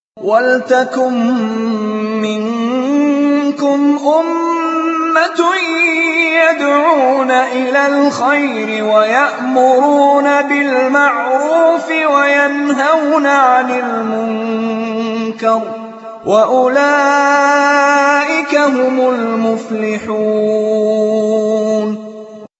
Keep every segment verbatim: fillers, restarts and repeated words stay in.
وَلْتَكُن مِّنكُمْ أُمَّةٌ يَدْعُونَ إِلَى الْخَيْرِ وَيَأْمُرُونَ بِالْمَعْرُوفِ وَيَنْهَوْنَ عَنِ الْمُنكَرِ ۚ وَأُولَٰئِكَ هُمُ الْمُفْلِحُونَ.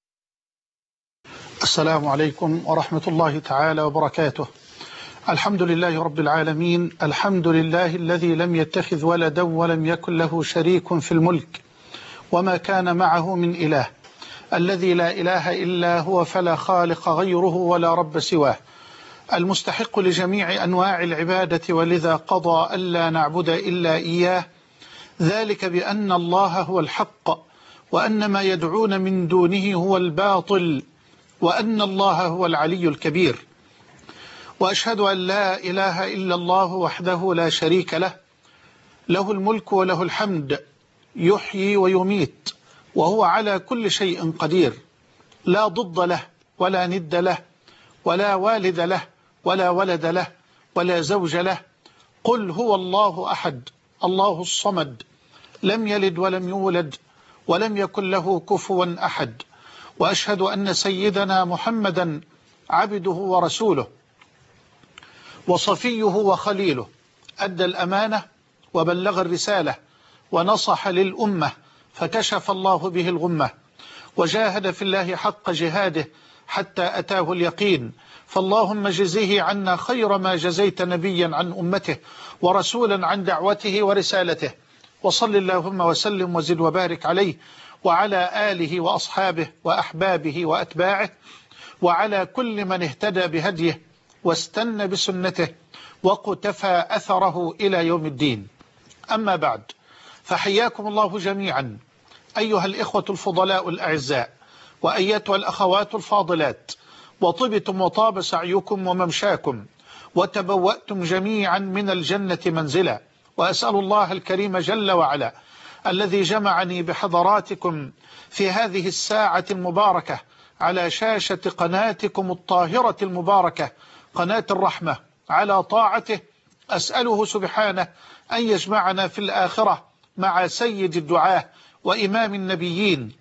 السلام عليكم ورحمة الله تعالى وبركاته. الحمد لله رب العالمين، الحمد لله الذي لم يتخذ ولدا ولم يكن له شريك في الملك وما كان معه من إله، الذي لا إله إلا هو فلا خالق غيره ولا رب سواه، المستحق لجميع أنواع العبادة، ولذا قضى ألا نعبد إلا إياه، ذلك بأن الله هو الحق وأن ما يدعون من دونه هو الباطل وأن الله هو العلي الكبير. وأشهد أن لا إله إلا الله وحده لا شريك له، له الملك وله الحمد، يحيي ويميت وهو على كل شيء قدير، لا ضد له ولا ند له ولا والد له ولا ولد له ولا زوج له. قل هو الله أحد الله الصمد، لم يلد ولم يولد ولم يكن له كفوا أحد. وأشهد أن سيدنا محمدا عبده ورسوله وصفيه وخليله، أدى الأمانة وبلغ الرسالة ونصح للأمة، فكشف الله به الغمة، وجاهد في الله حق جهاده حتى أتاه اليقين. فاللهم جزيه عنا خير ما جزيت نبيا عن أمته ورسولا عن دعوته ورسالته، وصل اللهم وسلم وزد وبارك عليه وعلى آله وأصحابه وأحبابه وأتباعه وعلى كل من اهتدى بهديه واستنى بسنته وقتفى أثره إلى يوم الدين. أما بعد، فحياكم الله جميعا أيها الإخوة الفضلاء الأعزاء، وأيتها الأخوات الفاضلات، وطبتم وطاب سعيكم وممشاكم، وتبوأتم جميعا من الجنة منزلا. وأسأل الله الكريم جل وعلا الذي جمعني بحضراتكم في هذه الساعة المباركة على شاشة قناتكم الطاهرة المباركة قناة الرحمة على طاعته، أسأله سبحانه أن يجمعنا في الآخرة مع سيد الدعاة وإمام النبيين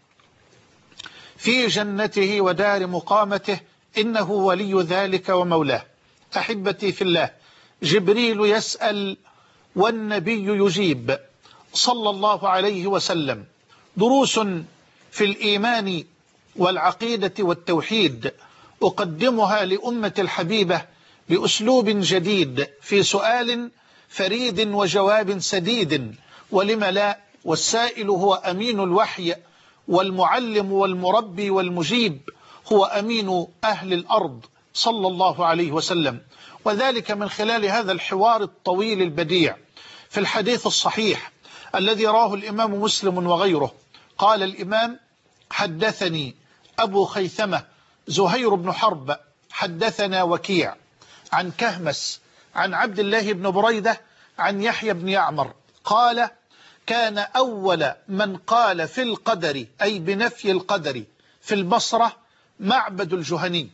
في جنته ودار مقامته، إنه ولي ذلك ومولاه. أحبتي في الله، جبريل يسأل والنبي يجيب صلى الله عليه وسلم. دروس في الإيمان والعقيدة والتوحيد أقدمها لأمة الحبيبة بأسلوب جديد في سؤال فريد وجواب سديد، ولم لا، والسائل هو أمين الوحي والمعلم والمربي والمجيب، هو أمين أهل الأرض صلى الله عليه وسلم، وذلك من خلال هذا الحوار الطويل البديع في الحديث الصحيح الذي راه الإمام مسلم وغيره. قال الإمام: حدثني أبو خيثمة زهير بن حرب حدثنا وكيع عن كهمس عن عبد الله بن بريدة عن يحيى بن يعمر قال: كان أول من قال في القدر، أي بنفي القدر، في البصرة معبد الجهني،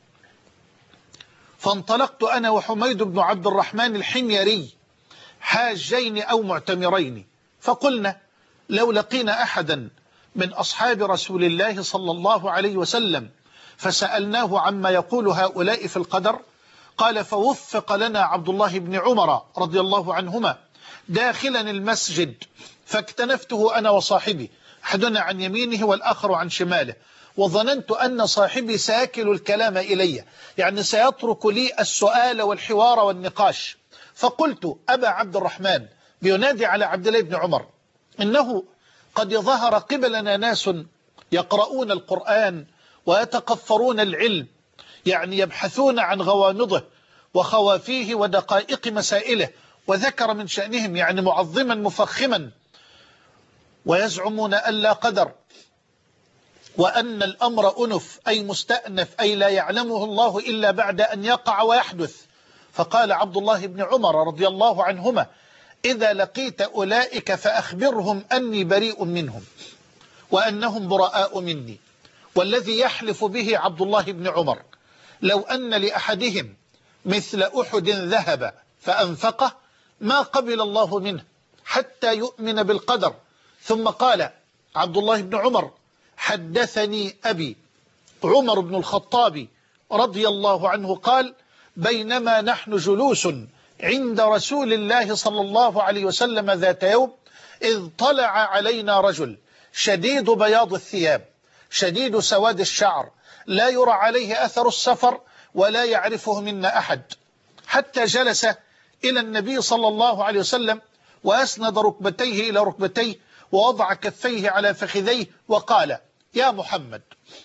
فانطلقت أنا وحميد بن عبد الرحمن الحميري حاجين أو معتمرين، فقلنا لو لقينا أحدا من أصحاب رسول الله صلى الله عليه وسلم فسألناه عما يقول هؤلاء في القدر. قال: فوفق لنا عبد الله بن عمر رضي الله عنهما داخلا المسجد، فاكتنفته أنا وصاحبي، أحدنا عن يمينه والآخر عن شماله، وظننت أن صاحبي ساكل الكلام إلي، يعني سيترك لي السؤال والحوار والنقاش. فقلت: أبا عبد الرحمن، بينادي على عبد الله بن عمر، إنه قد ظهر قبلنا ناس يقرؤون القرآن ويتقفرون العلم، يعني يبحثون عن غوامضه وخوافيه ودقائق مسائله، وذكر من شأنهم يعني معظما مفخما، ويزعمون أن لا قدر، وأن الأمر أنف، أي مستأنف، أي لا يعلمه الله إلا بعد أن يقع ويحدث. فقال عبد الله بن عمر رضي الله عنهما: إذا لقيت أولئك فأخبرهم أني بريء منهم وأنهم براء مني. والذي يحلف به عبد الله بن عمر لو أن لأحدهم مثل أحد ذهب فأنفقه ما قبل الله منه حتى يؤمن بالقدر. ثم قال عبد الله بن عمر: حدثني أبي عمر بن الخطاب رضي الله عنه قال: بينما نحن جلوس عند رسول الله صلى الله عليه وسلم ذات يوم إذ طلع علينا رجل شديد بياض الثياب شديد سواد الشعر لا يرى عليه أثر السفر ولا يعرفه منا أحد، حتى جلس إلى النبي صلى الله عليه وسلم وأسند ركبتيه إلى ركبتيه ووضع كفيه على فخذيه وقال: يا محمد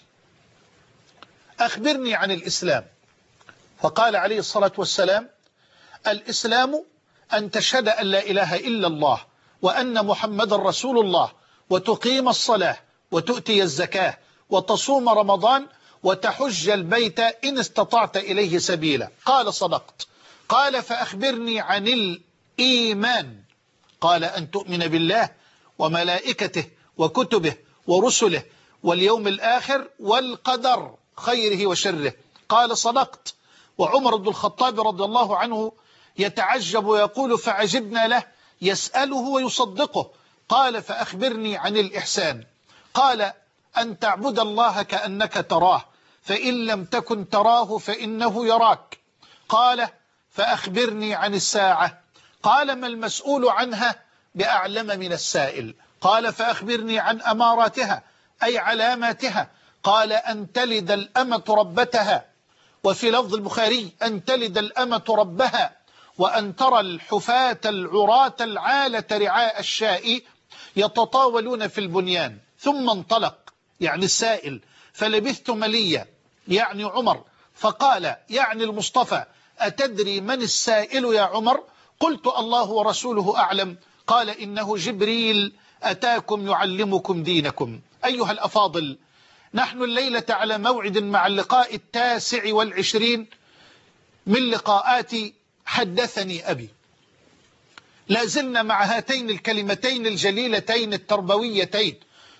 أخبرني عن الإسلام. فقال عليه الصلاة والسلام: الإسلام أن تشهد أن لا إله إلا الله وأن محمد رسول الله وتقيم الصلاة وتؤتي الزكاة وتصوم رمضان وتحج البيت إن استطعت إليه سبيلا. قال: صدقت. قال: فأخبرني عن الإيمان. قال: أن تؤمن بالله وملائكته وكتبه ورسله واليوم الآخر والقدر خيره وشره. قال: صدقت. وعمر بن الخطاب رضي الله عنه يتعجب ويقول: فعجبنا له يسأله ويصدقه. قال: فأخبرني عن الإحسان. قال: أن تعبد الله كأنك تراه فإن لم تكن تراه فإنه يراك. قال: فأخبرني عن الساعة. قال: ما المسؤول عنها بأعلم من السائل. قال: فأخبرني عن أماراتها أي علاماتها. قال: أن تلد الأمة ربتها، وفي لفظ البخاري: أن تلد الأمة ربها، وأن ترى الحفاة العراة العالة رعاء الشاء يتطاولون في البنيان. ثم انطلق يعني السائل، فلبثت مليا يعني عمر، فقال يعني المصطفى: أتدري من السائل يا عمر؟ قلت: الله ورسوله أعلم. قال: إنه جبريل أتاكم يعلمكم دينكم. أيها الأفاضل، نحن الليلة على موعد مع اللقاء التاسع والعشرين من لقاءات حدثني أبي. لا زلنا مع هاتين الكلمتين الجليلتين التربويتين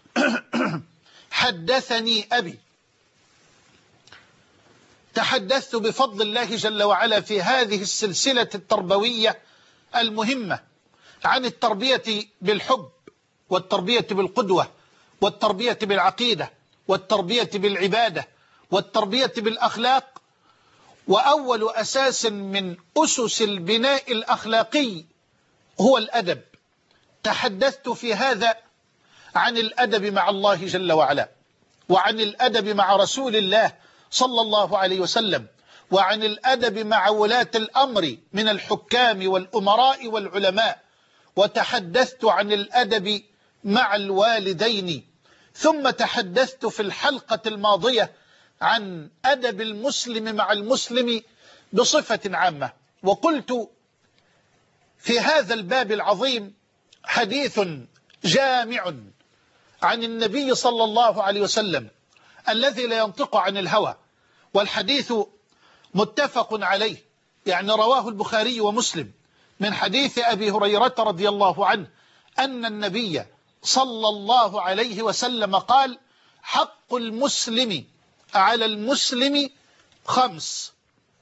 حدثني أبي. تحدثت بفضل الله جل وعلا في هذه السلسلة التربوية المهمة عن التربية بالحب والتربية بالقدوة والتربية بالعقيدة والتربية بالعبادة والتربية بالأخلاق. وأول أساس من أسس البناء الأخلاقي هو الأدب. تحدثت في هذا عن الأدب مع الله جل وعلا، وعن الأدب مع رسول الله صلى الله عليه وسلم، وعن الأدب مع ولاة الأمر من الحكام والأمراء والعلماء، وتحدثت عن الأدب مع الوالدين. ثم تحدثت في الحلقة الماضية عن أدب المسلم مع المسلم بصفة عامة، وقلت في هذا الباب العظيم حديث جامع عن النبي صلى الله عليه وسلم الذي لا ينطق عن الهوى، والحديث متفق عليه، يعني رواه البخاري ومسلم من حديث أبي هريرة رضي الله عنه أن النبي صلى الله عليه وسلم قال: حق المسلم على المسلم خمس: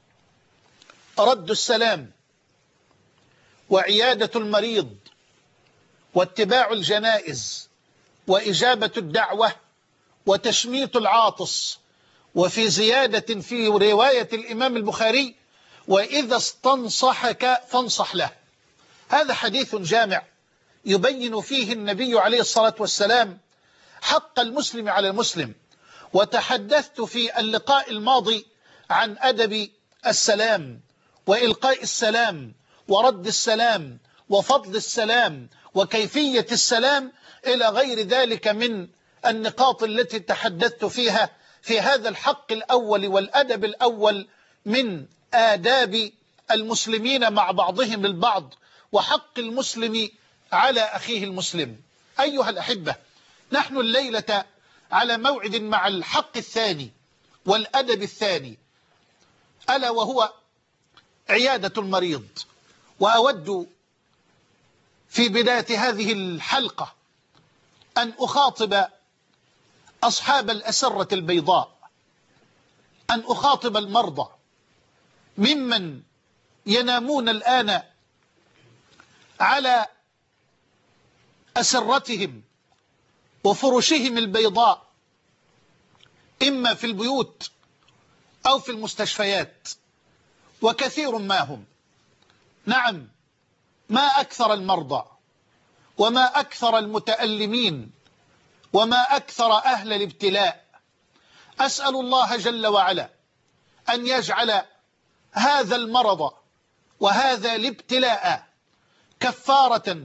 رد السلام، وعيادة المريض، واتباع الجنائز، وإجابة الدعوة، وتشميت العاطس. وفي زيادة في رواية الإمام البخاري: وإذا استنصحك فانصح له. هذا حديث جامع يبين فيه النبي عليه الصلاة والسلام حق المسلم على المسلم. وتحدثت في اللقاء الماضي عن أدب السلام وإلقاء السلام ورد السلام وفضل السلام وكيفية السلام إلى غير ذلك من النقاط التي تحدثت فيها في هذا الحق الأول والأدب الأول من آداب المسلمين مع بعضهم البعض، وحق المسلم على أخيه المسلم. أيها الأحبة، نحن الليلة على موعد مع الحق الثاني والأدب الثاني، ألا وهو عيادة المريض. وأود في بداية هذه الحلقة أن أخاطب أصحاب الأسرة البيضاء، أن أخاطب المرضى ممن ينامون الآن على أسرتهم وفرشهم البيضاء، إما في البيوت أو في المستشفيات، وكثير ما هم. نعم، ما أكثر المرضى وما أكثر المتألمين وما أكثر أهل الابتلاء. أسأل الله جل وعلا أن يجعل هذا المرض وهذا الابتلاء كفارة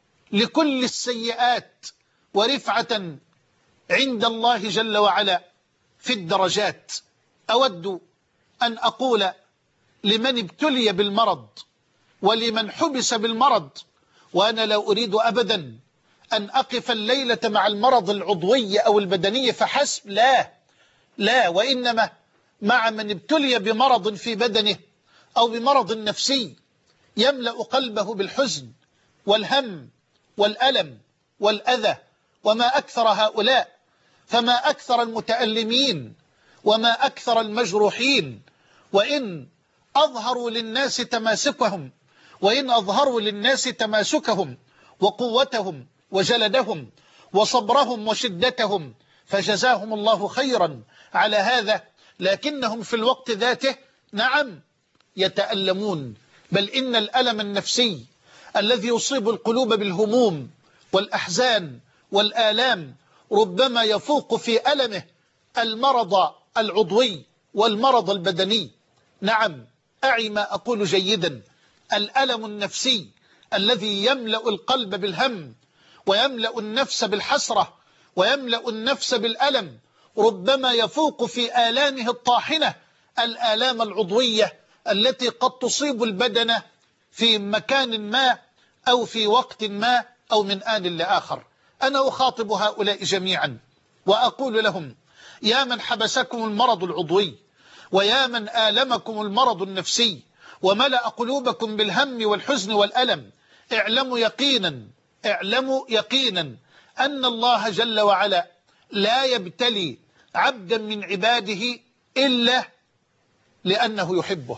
لكل السيئات ورفعة عند الله جل وعلا في الدرجات. أود أن أقول لمن ابتلي بالمرض ولمن حبس بالمرض، وأنا لا أريد أبدا أن أقف الليلة مع المرض العضوي أو البدني فحسب، لا لا وإنما مع من ابتلي بمرض في بدنه أو بمرض نفسي يملأ قلبه بالحزن والهم والألم والأذى، وما أكثر هؤلاء، فما أكثر المتألمين وما أكثر المجروحين. وإن أظهروا للناس تماسكهم وإن أظهروا للناس تماسكهم وقوتهم وجلدهم وصبرهم وشدتهم فجزاهم الله خيرا على هذا، لكنهم في الوقت ذاته نعم يتألمون. بل إن الألم النفسي الذي يصيب القلوب بالهموم والأحزان والآلام ربما يفوق في ألمه المرض العضوي والمرض البدني. نعم، أعي ما أقول جيدا، الألم النفسي الذي يملأ القلب بالهم ويملأ النفس بالحسرة ويملأ النفس بالألم ربما يفوق في آلامه الطاحنة الآلام العضوية التي قد تصيب البدن في مكان ما أو في وقت ما أو من آن لآخر. أنا أخاطب هؤلاء جميعا وأقول لهم: يا من حبسكم المرض العضوي، ويا من آلمكم المرض النفسي وملأ قلوبكم بالهم والحزن والألم، اعلموا يقينا اعلموا يقينا أن الله جل وعلا لا يبتلي عبدا من عباده إلا لأنه يحبه،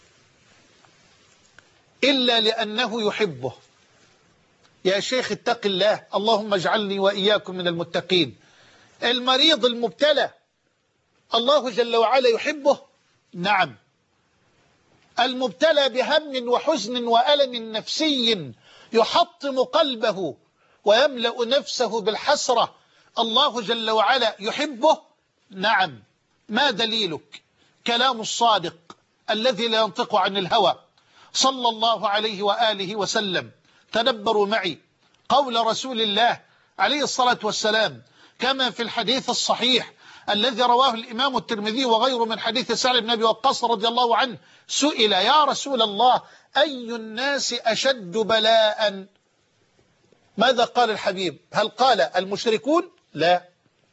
إلا لأنه يحبه. يا شيخ اتق الله، اللهم اجعلني وإياكم من المتقين. المريض المبتلى الله جل وعلا يحبه، نعم. المبتلى بهم وحزن وألم نفسي يحطم قلبه ويملأ نفسه بالحسرة الله جل وعلا يحبه، نعم. ما دليلك؟ كلام الصادق الذي لا ينطق عن الهوى صلى الله عليه وآله وسلم. تدبروا معي قول رسول الله عليه الصلاة والسلام كما في الحديث الصحيح الذي رواه الإمام الترمذي وغيره من حديث سعد بن أبي وقاص رضي الله عنه، سئل: يا رسول الله أي الناس أشد بلاء؟ ماذا قال الحبيب؟ هل قال المشركون؟ لا.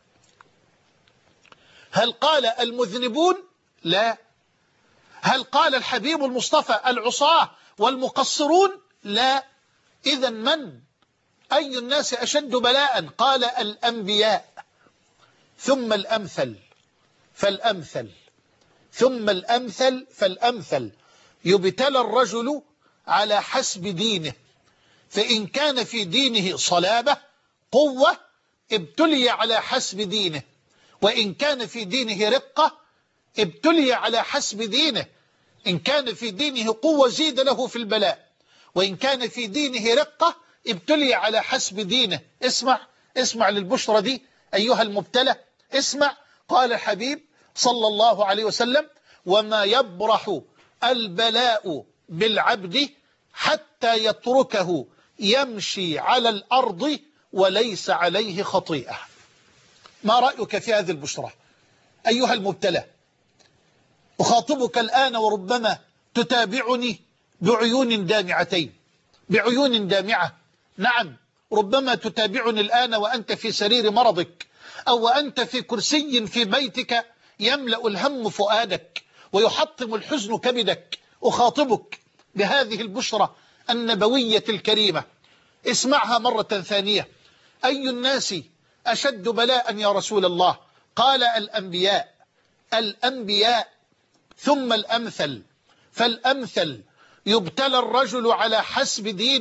هل قال المذنبون؟ لا. هل قال الحبيب المصطفى العصاة والمقصرون؟ لا. إذن من؟ أي الناس أشد بلاء؟ قال الأنبياء، ثم الأمثل فالأمثل ثم الأمثل فالأمثل. يبتلى الرجل على حسب دينه، فإن كان في دينه صلابة قوة ابتلي على حسب دينه، وإن كان في دينه رقة ابتلي على حسب دينه. إن كان في دينه قوة زيد له في البلاء، وإن كان في دينه رقة ابتلي على حسب دينه. اسمع اسمع للبشرى دي أيها المبتلى، اسمع. قال الحبيب صلى الله عليه وسلم: وما يبرح البلاء بالعبد حتى يتركه يمشي على الأرض وليس عليه خطيئة. ما رأيك في هذه البشرى أيها المبتلى؟ أخاطبك الآن وربما تتابعني بعيون دامعتين، بعيون دامعة. نعم، ربما تتابعني الآن وأنت في سرير مرضك، أو وأنت في كرسي في بيتك يملأ الهم فؤادك ويحطم الحزن كبدك. أخاطبك بهذه البشرى النبوية الكريمة، اسمعها مرة ثانية. أي الناس أشد بلاء يا رسول الله؟ قال الأنبياء. الأنبياء ثم الأمثل فالأمثل. يبتلى الرجل على حسب دينه،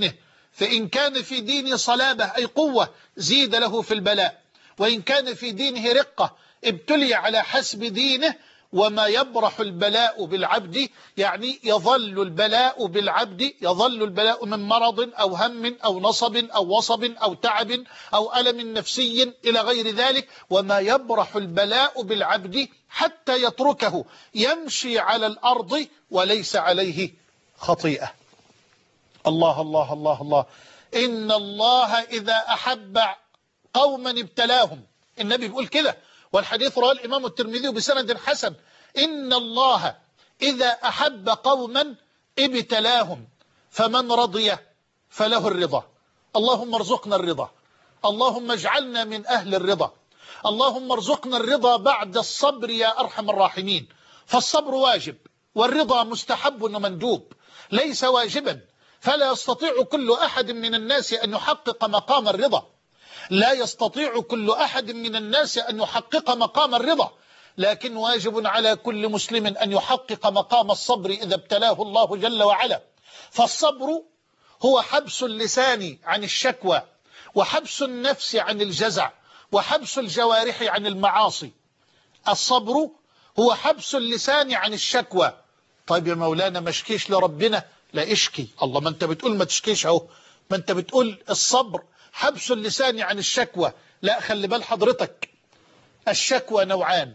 فإن كان في دينه صلابة أي قوة زيد له في البلاء، وإن كان في دينه رقة ابتلي على حسب دينه. وما يبرح البلاء بالعبد، يعني يظل البلاء بالعبد، يظل البلاء من مرض أو هم أو نصب أو وصب أو تعب أو ألم نفسي إلى غير ذلك. وما يبرح البلاء بالعبد حتى يتركه يمشي على الأرض وليس عليه خطيئة. الله الله الله الله. إن الله إذا أحب قوما ابتلاهم، النبي بيقول كده، والحديث رواه الإمام الترمذي بسند حسن. إن الله إذا أحب قوما ابتلاهم فمن رضي فله الرضا. اللهم ارزقنا الرضا، اللهم اجعلنا من أهل الرضا، اللهم ارزقنا الرضا بعد الصبر يا أرحم الراحمين. فالصبر واجب والرضا مستحب ومندوب، ليس واجبا. فلا يستطيع كل أحد من الناس أن يحقق مقام الرضا، لا يستطيع كل أحد من الناس أن يحقق مقام الرضا، لكن واجب على كل مسلم أن يحقق مقام الصبر إذا ابتلاه الله جل وعلا. فالصبر هو حبس اللسان عن الشكوى، وحبس النفس عن الجزع، وحبس الجوارح عن المعاصي. الصبر هو حبس اللسان عن الشكوى. طيب يا مولانا ما اشكيش لربنا؟ لا اشكي. الله، ما انت بتقول ما تشكيش اهو، ما انت بتقول الصبر حبس اللسان عن الشكوى. لا، خلي بال حضرتك، الشكوى نوعان: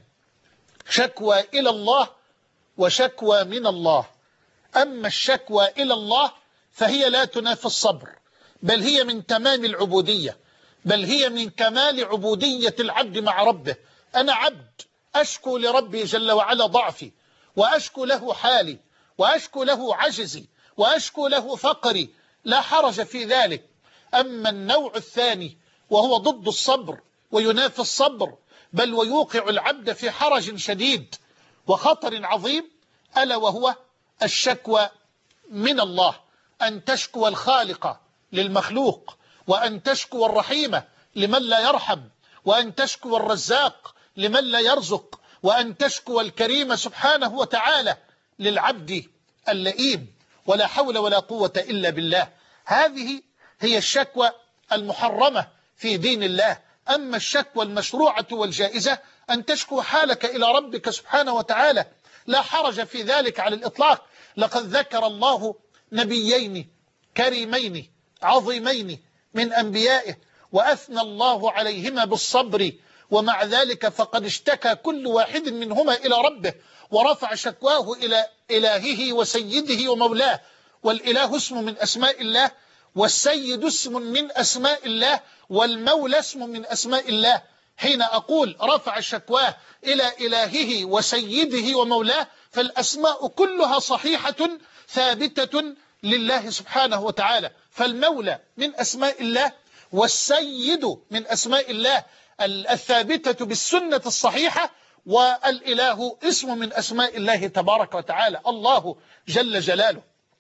شكوى إلى الله وشكوى من الله. أما الشكوى إلى الله فهي لا تنافي الصبر، بل هي من تمام العبودية، بل هي من كمال عبودية العبد مع ربه. أنا عبد أشكو لربي جل وعلا ضعفي، وأشكو له حالي، وأشكو له عجزي، وأشكو له فقري، لا حرج في ذلك. أما النوع الثاني وهو ضد الصبر وينافي الصبر، بل ويوقع العبد في حرج شديد وخطر عظيم، ألا وهو الشكوى من الله. أن تشكو الخالق للمخلوق، وأن تشكو الرحيم لمن لا يرحم، وأن تشكو الرزاق لمن لا يرزق، وأن تشكو الكريم سبحانه وتعالى للعبد اللئيم. ولا حول ولا قوة إلا بالله. هذه هي الشكوى المحرمة في دين الله. أما الشكوى المشروعة والجائزة أن تشكو حالك إلى ربك سبحانه وتعالى، لا حرج في ذلك على الإطلاق. لقد ذكر الله نبيين كريمين عظيمين من أنبيائه، وأثنى الله عليهما بالصبر، ومع ذلك فقد اشتكى كل واحد منهما إلى ربه، ورفع شكواه إلى إلهه وسيده ومولاه. والإله اسم من أسماء الله، والسيد اسم من أسماء الله، والمولى اسم من أسماء الله. حين أقول رفع شكواه إلى إلهه وسيده ومولاه، فالأسماء كلها صحيحة ثابتة لله سبحانه وتعالى. فالمولى من أسماء الله، والسيد من أسماء الله الثابتة بالسنة الصحيحة، والإله اسم من أسماء الله تبارك وتعالى، الله جل جلاله.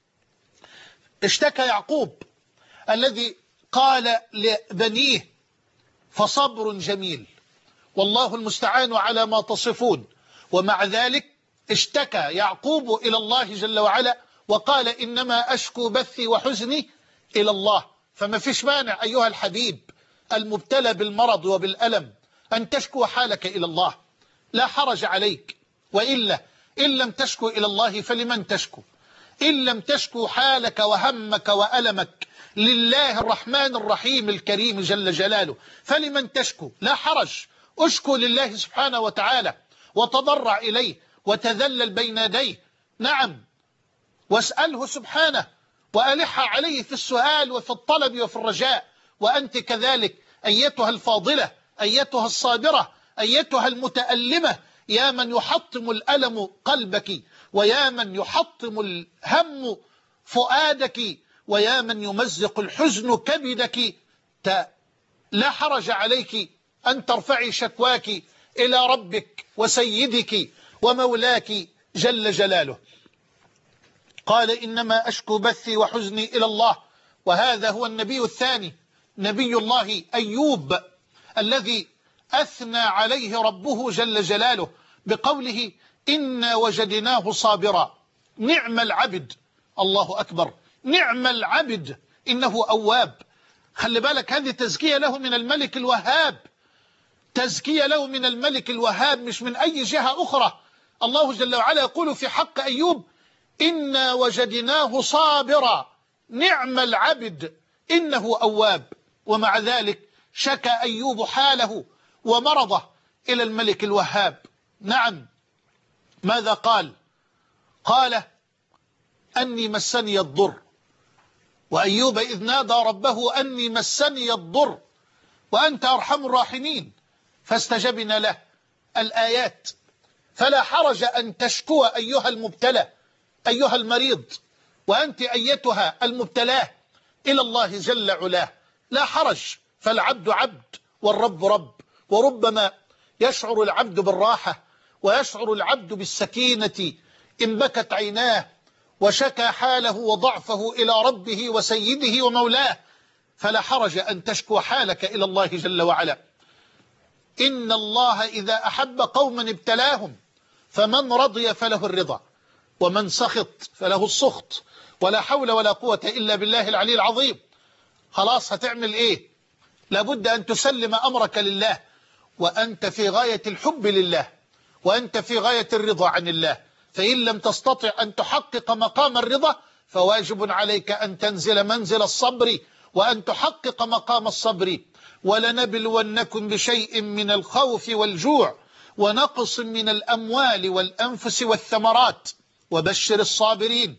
اشتكى يعقوب الذي قال لبنيه: فصبر جميل والله المستعان على ما تصفون. ومع ذلك اشتكى يعقوب إلى الله جل وعلا وقال: إنما أشكو بثي وحزني إلى الله. فما فيش مانع أيها الحبيب المبتلى بالمرض وبالألم أن تشكو حالك إلى الله، لا حرج عليك. وإلا إن لم تشكو إلى الله فلمن تشكو؟ إن لم تشكو حالك وهمك وألمك لله الرحمن الرحيم الكريم جل جلاله فلمن تشكو؟ لا حرج، أشكو لله سبحانه وتعالى، وتضرع إليه، وتذلل بين يديه، نعم، واسأله سبحانه، وألح عليه في السؤال وفي الطلب وفي الرجاء. وأنت كذلك أيتها الفاضلة، أيتها الصابرة، أيتها المتألمة، يا من يحطم الألم قلبك، ويا من يحطم الهم فؤادك، ويا من يمزق الحزن كبدك، لا حرج عليك أن ترفعي شكواك إلى ربك وسيدك ومولاك جل جلاله. قال: إنما أشكو بثي وحزني إلى الله. وهذا هو النبي الثاني، نبي الله أيوب، الذي أثنى عليه ربه جل جلاله بقوله: إنا وجدناه صابرا نعم العبد. الله أكبر، نعم العبد إنه أواب. خلي بالك، هذه تزكية له من الملك الوهاب، تزكية له من الملك الوهاب، مش من أي جهة أخرى. الله جل وعلا يقول في حق أيوب: إنا وجدناه صابرا نعم العبد إنه أواب. ومع ذلك شكى أيوب حاله ومرضه إلى الملك الوهاب. نعم، ماذا قال؟ قال: أني مسني الضر. وأيوب إذ نادى ربه أني مسني الضر وأنت أرحم الراحمين فاستجبنا له. الآيات. فلا حرج أن تشكو أيها المبتلى، أيها المريض، وأنت أيتها المبتلاه إلى الله جل علاه، لا حرج، فالعبد عبد والرب رب. وربما يشعر العبد بالراحة ويشعر العبد بالسكينة إن بكت عيناه وشكى حاله وضعفه إلى ربه وسيده ومولاه، فلا حرج أن تشكو حالك إلى الله جل وعلا. إن الله إذا أحب قوما ابتلاهم، فمن رضي فله الرضا ومن سخط فله السخط، ولا حول ولا قوة إلا بالله العلي العظيم. خلاص، هتعمل إيه؟ لابد أن تسلم أمرك لله، وأنت في غاية الحب لله، وأنت في غاية الرضا عن الله. فإن لم تستطع أن تحقق مقام الرضا فواجب عليك أن تنزل منزل الصبر وأن تحقق مقام الصبر. ولنبلونكم بشيء من الخوف والجوع ونقص من الأموال والأنفس والثمرات وبشر الصابرين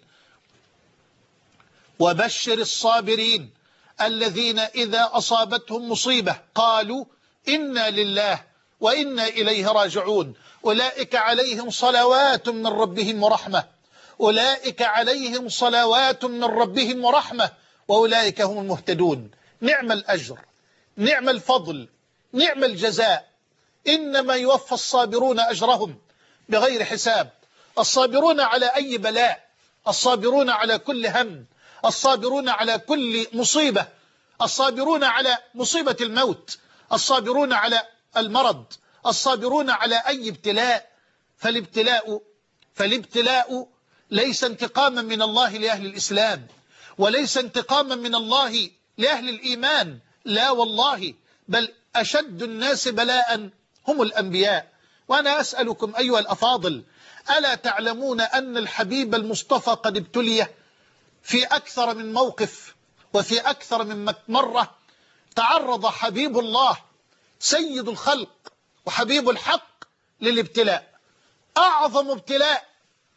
وبشر الصابرين الذين إذا أصابتهم مصيبة قالوا إنا لله وإنا إليه راجعون أولئك عليهم صلوات من ربهم ورحمة أولئك عليهم صلوات من ربهم ورحمة وأولئك هم المهتدون. نعم الأجر، نعم الفضل، نعم الجزاء. إنما يوفى الصابرون أجرهم بغير حساب. الصابرون على أي بلاء، الصابرون على كل هم، الصابرون على كل مصيبة، الصابرون على مصيبة الموت، الصابرون على المرض، الصابرون على أي ابتلاء. فالابتلاء فالابتلاء ليس انتقاما من الله لأهل الإسلام، وليس انتقاما من الله لأهل الإيمان، لا والله، بل أشد الناس بلاء هم الأنبياء. وأنا أسألكم أيها الأفاضل، ألا تعلمون أن الحبيب المصطفى قد ابتلي في أكثر من موقف وفي أكثر من مرة؟ تعرض حبيب الله سيد الخلق وحبيب الحق للابتلاء. أعظم ابتلاء،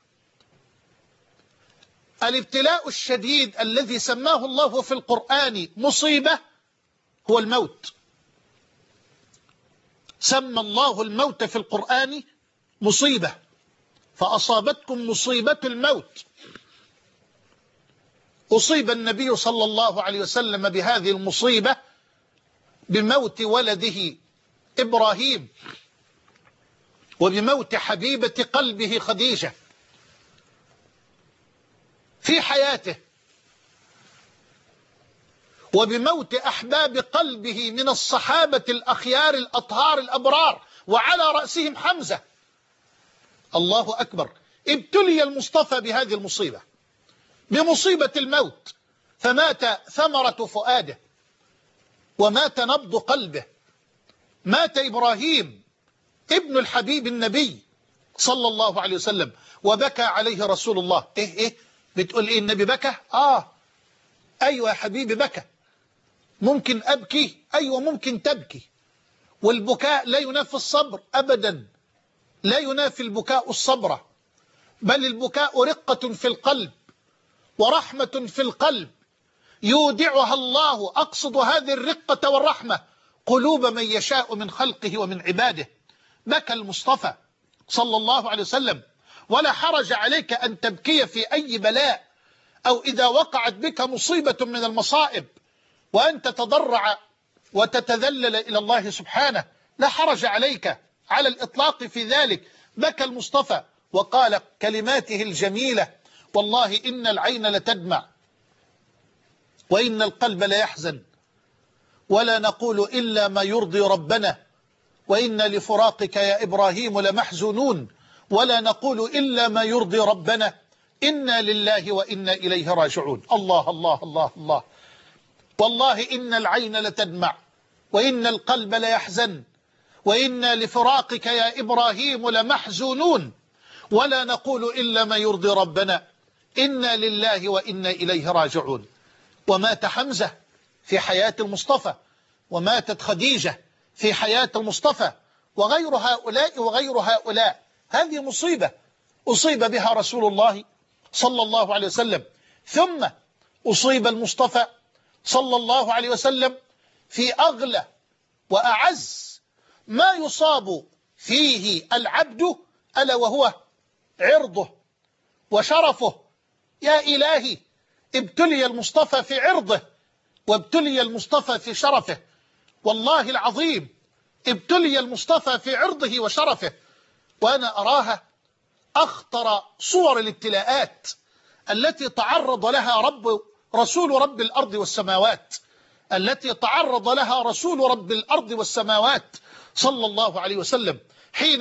الابتلاء الشديد الذي سماه الله في القرآن مصيبة، هو الموت. سمى الله الموت في القرآن مصيبة، فأصابتكم مصيبة الموت. أصيب النبي صلى الله عليه وسلم بهذه المصيبة بموت ولده إبراهيم وبموت حبيبة قلبه خديجة في حياته، وبموت أحباب قلبه من الصحابة الأخيار الأطهار الأبرار، وعلى رأسهم حمزة. الله أكبر. ابتلي المصطفى بهذه المصيبة، بمصيبة الموت، فمات ثمرة فؤاده ومات نبض قلبه. مات إبراهيم ابن الحبيب النبي صلى الله عليه وسلم وبكى عليه رسول الله. إيه إيه بتقول إيه؟ النبي بكى؟ آه أيوة يا حبيبي بكى. ممكن أبكي؟ أيوة ممكن تبكي. والبكاء لا ينافي الصبر أبدا، لا ينافي البكاء الصبر، بل البكاء رقة في القلب ورحمة في القلب يودعها الله. أقصد هذه الرقة والرحمة قلوب من يشاء من خلقه ومن عباده. بكى المصطفى صلى الله عليه وسلم. ولا حرج عليك أن تبكي في أي بلاء، أو إذا وقعت بك مصيبة من المصائب وأن تتضرع وتتذلل إلى الله سبحانه، لا حرج عليك على الإطلاق في ذلك. بكى المصطفى وقال كلماته الجميلة: والله إن العين لتدمع وإن القلب ليحزن ولا نقول إلا ما يرضي ربنا وإن لفراقك يا إبراهيم لمحزونون ولا نقول إلا ما يرضي ربنا إنا لله وإنا إليه راجعون. الله الله الله الله. والله إن العين لتدمع وإن القلب ليحزن وإنا لفراقك يا إبراهيم لمحزونون ولا نقول إلا ما يرضي ربنا إنا لله وإنا إليه راجعون. ومات حمزة في حياة المصطفى، وماتت خديجة في حياة المصطفى، وغير هؤلاء وغير هؤلاء. هذه مصيبة أصيب بها رسول الله صلى الله عليه وسلم، ثم أصيب المصطفى صلى الله عليه وسلم في أغلى وأعز ما يصاب فيه العبد، ألا وهو عرضه وشرفه. يا إلهي، ابتلي المصطفى في عرضه وابتلي المصطفى في شرفه. والله العظيم ابتلي المصطفى في عرضه وشرفه، وأنا أراها أخطر صور الابتلاءات التي تعرض لها رب رسول رب الأرض والسماوات التي تعرض لها رسول رب الأرض والسماوات صلى الله عليه وسلم، حين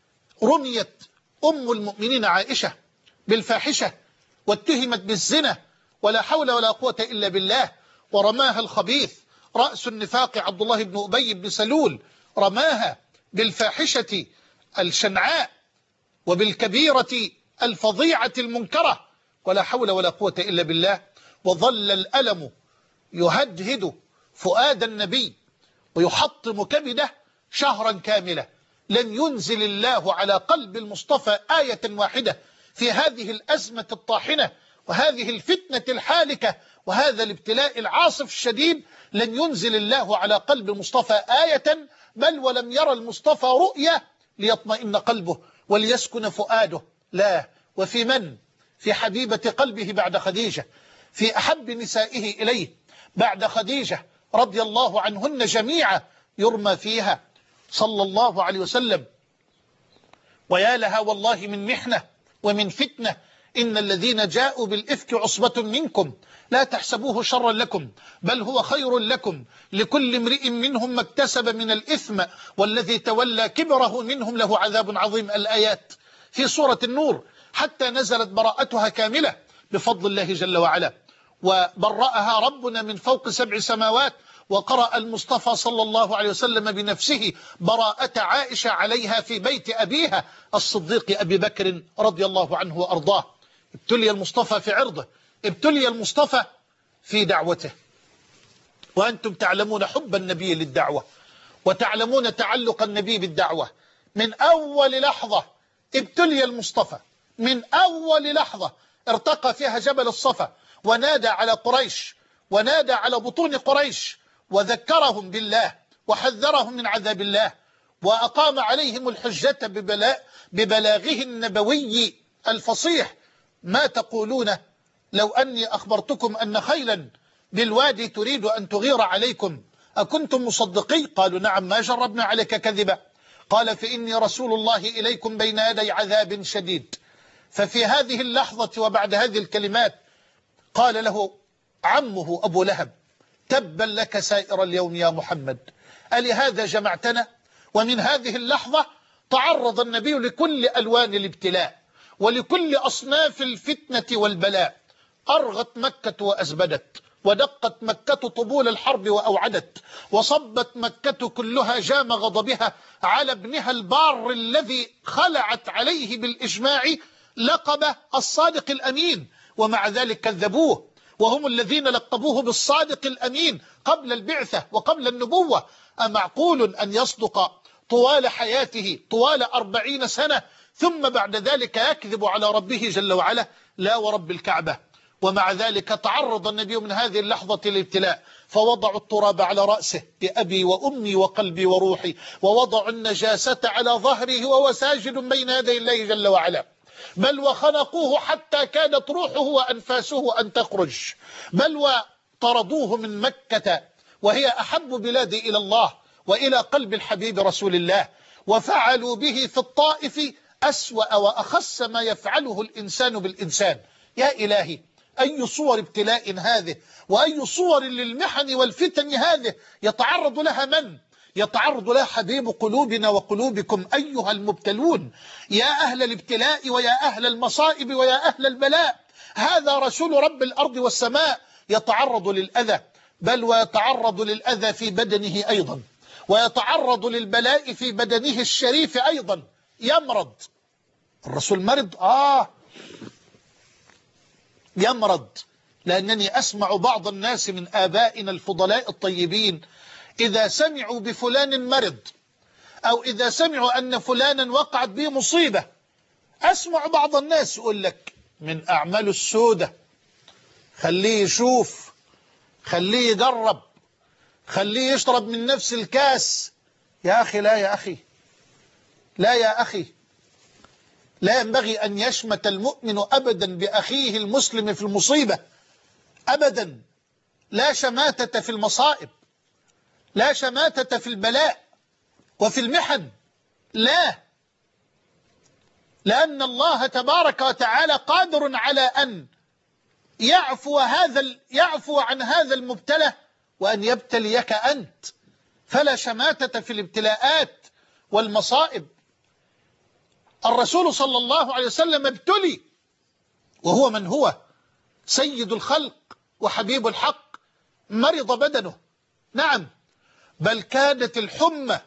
رميت أم المؤمنين عائشة بالفاحشة واتهمت بالزنا ولا حول ولا قوة إلا بالله، ورماها الخبيث رأس النفاق عبد الله بن أبي بن سلول، رماها بالفاحشة الشنعاء وبالكبيرة الفظيعة المنكرة ولا حول ولا قوة إلا بالله. وظل الألم يهدهد فؤاد النبي ويحطم كبده شهرا كاملة. لن ينزل الله على قلب المصطفى آية واحدة في هذه الأزمة الطاحنة وهذه الفتنة الحالكة وهذا الابتلاء العاصف الشديد. لن ينزل الله على قلب المصطفى آية، بل ولم يرى المصطفى رؤية ليطمئن قلبه وليسكن فؤاده. لا، وفي من؟ في حبيبة قلبه بعد خديجة، في أحب نسائه إليه بعد خديجة رضي الله عنهن جميعا، يرمى فيها صلى الله عليه وسلم. ويا لها والله من محنة ومن فتنة. إن الذين جاءوا بالإفك عصبة منكم لا تحسبوه شرا لكم بل هو خير لكم، لكل امرئ منهم ما اكتسب من الإثم والذي تولى كبره منهم له عذاب عظيم. الآيات في سورة النور، حتى نزلت براءتها كاملة بفضل الله جل وعلا، وبرأها ربنا من فوق سبع سماوات. وقرأ المصطفى صلى الله عليه وسلم بنفسه براءة عائشة عليها في بيت أبيها الصديق أبي بكر رضي الله عنه وأرضاه. ابتلي المصطفى في عرضه، ابتلي المصطفى في دعوته. وأنتم تعلمون حب النبي للدعوة وتعلمون تعلق النبي بالدعوة. من أول لحظة ابتلي المصطفى، من أول لحظة ارتقى فيها جبل الصفا ونادى على قريش ونادى على بطون قريش وذكرهم بالله وحذرهم من عذاب الله وأقام عليهم الحجة ببلاء ببلاغه النبوي الفصيح. ما تقولون لو أني أخبرتكم أن خيلا بالوادي تريد أن تغير عليكم أكنتم مصدقين؟ قالوا نعم ما جربنا عليك كذبا. قال فإني رسول الله إليكم بين يدي عذاب شديد. ففي هذه اللحظة وبعد هذه الكلمات قال له عمه أبو لهب تبا لك سائر اليوم يا محمد، ألهذا جمعتنا؟ ومن هذه اللحظة تعرض النبي لكل ألوان الابتلاء ولكل أصناف الفتنة والبلاء. أرغت مكة وأزبدت، ودقت مكة طبول الحرب وأوعدت، وصبت مكة كلها جام غضبها على ابنها البار الذي خلعت عليه بالإجماع لقب الصادق الأمين، ومع ذلك كذبوه، وهم الذين لقبوه بالصادق الأمين قبل البعثة وقبل النبوة. أمعقول أن يصدق طوال حياته طوال أربعين سنة ثم بعد ذلك يكذب على ربه جل وعلا؟ لا ورب الكعبة. ومع ذلك تعرض النبي من هذه اللحظة للابتلاء، فوضعوا التراب على رأسه بأبي وأمي وقلبي وروحي، ووضعوا النجاسة على ظهره وهو ساجد بين يدي الله جل وعلا، بل وخنقوه حتى كادت روحه وأنفاسه أن تخرج، بل وطردوه من مكة وهي أحب بلادي إلى الله وإلى قلب الحبيب رسول الله، وفعلوا به في الطائف أسوأ وأخس ما يفعله الإنسان بالإنسان. يا إلهي، أي صور ابتلاء هذه، وأي صور للمحن والفتن هذه يتعرض لها من؟ يتعرض لها حبيب قلوبنا وقلوبكم أيها المبتلون. يا أهل الابتلاء ويا أهل المصائب ويا أهل البلاء، هذا رسول رب الأرض والسماء يتعرض للأذى بل ويتعرض للأذى في بدنه أيضا، ويتعرض للبلاء في بدنه الشريف أيضا، يمرض. الرسول مرض؟ آه يمرض. لأنني أسمع بعض الناس من آبائنا الفضلاء الطيبين إذا سمعوا بفلان مرض أو إذا سمعوا أن فلانا وقعت به مصيبة، أسمع بعض الناس يقول لك من أعمال السودة، خليه يشوف، خليه يجرب، خليه يشرب من نفس الكاس. يا أخي لا يا أخي لا يا أخي، لا ينبغي أن يشمت المؤمن أبدا بأخيه المسلم في المصيبة أبدا. لا شماتة في المصائب، لا شماتة في البلاء وفي المحن، لا، لأن الله تبارك وتعالى قادر على أن يعفو هذا يعفو عن هذا المبتلى وأن يبتليك أنت. فلا شماتة في الابتلاءات والمصائب. الرسول صلى الله عليه وسلم ابتلي وهو من هو سيد الخلق وحبيب الحق، مرض بدنه، نعم، بل كانت الحمى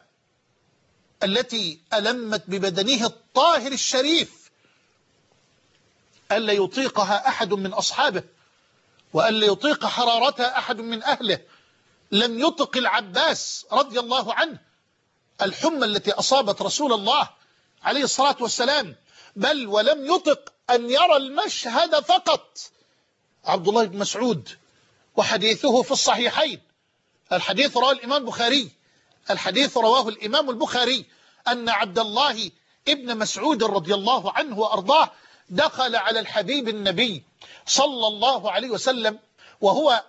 التي ألمت ببدنه الطاهر الشريف ألا يطيقها أحد من أصحابه، وألا يطيق حرارتها أحد من أهله. لم يطق العباس رضي الله عنه الحمى التي أصابت رسول الله عليه الصلاة والسلام، بل ولم يطق أن يرى المشهد فقط. عبد الله بن مسعود وحديثه في الصحيحين، الحديث رواه الإمام البخاري، الحديث رواه الإمام البخاري أن عبد الله ابن مسعود رضي الله عنه وأرضاه دخل على الحبيب النبي صلى الله عليه وسلم وهو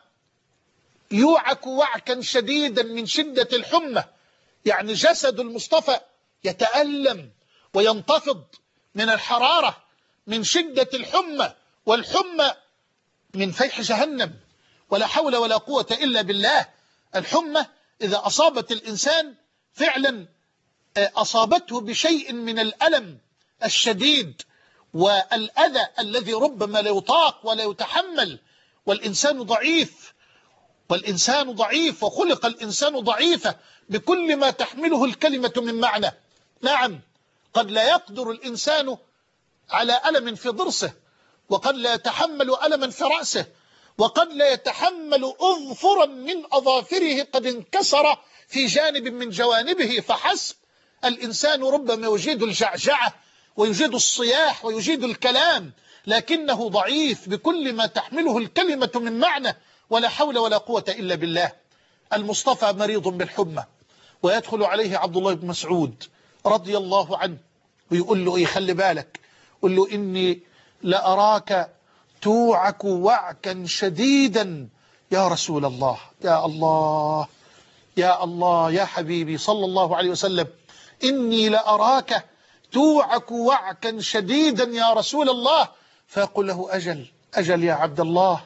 يوعك وعكا شديدا من شدة الحمى، يعني جسد المصطفى يتألم وينتفض من الحرارة من شدة الحمى، والحمى من فيح جهنم، ولا حول ولا قوة إلا بالله. الحمى إذا أصابت الإنسان فعلا أصابته بشيء من الألم الشديد والأذى الذي ربما لا يطاق ولا يتحمل، والإنسان ضعيف، والإنسان ضعيف وخلق الإنسان ضعيفا بكل ما تحمله الكلمة من معنى. نعم، قد لا يقدر الإنسان على ألم في ضرسه، وقد لا يتحمل ألما في رأسه، وقد لا يتحمل أظفرا من أظافره قد انكسر في جانب من جوانبه فحسب. الإنسان ربما يجيد الجعجعة ويجيد الصياح ويجيد الكلام، لكنه ضعيف بكل ما تحمله الكلمة من معنى، ولا حول ولا قوة إلا بالله. المصطفى مريض بالحمى، ويدخل عليه عبد الله بن مسعود رضي الله عنه ويقول له إيه، خلي بالك، قل له إني لأراك توعك وعكا شديدا يا رسول الله. يا الله يا الله يا حبيبي صلى الله عليه وسلم، إني لأراك توعك وعكا شديدا يا رسول الله. فيقول له أجل أجل يا عبد الله،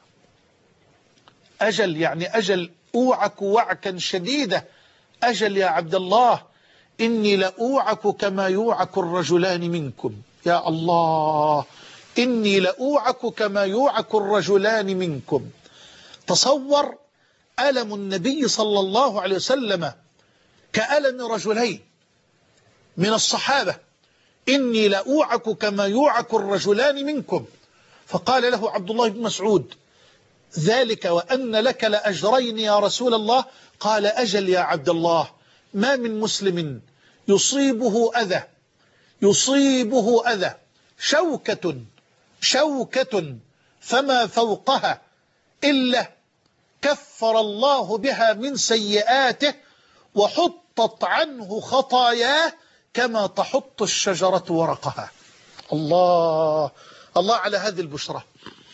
أجل يعني أجل، أوعك وعكا شديدا، أجل يا عبد الله، إني لأوعك كما يوعك الرجلان منكم. يا الله، إني لأوعك كما يوعك الرجلان منكم. تصور ألم النبي صلى الله عليه وسلم كألم رجلين من الصحابة، إني لأوعك كما يوعك الرجلان منكم. فقال له عبد الله بن مسعود ذلك وأن لك لأجرين يا رسول الله. قال أجل يا عبد الله، ما من مسلم يصيبه أذى يصيبه أذى شوكة شوكة فما فوقها إلا كفر الله بها من سيئاته وحطت عنه خطاياه كما تحط الشجرة ورقها. الله الله على هذه البشرى.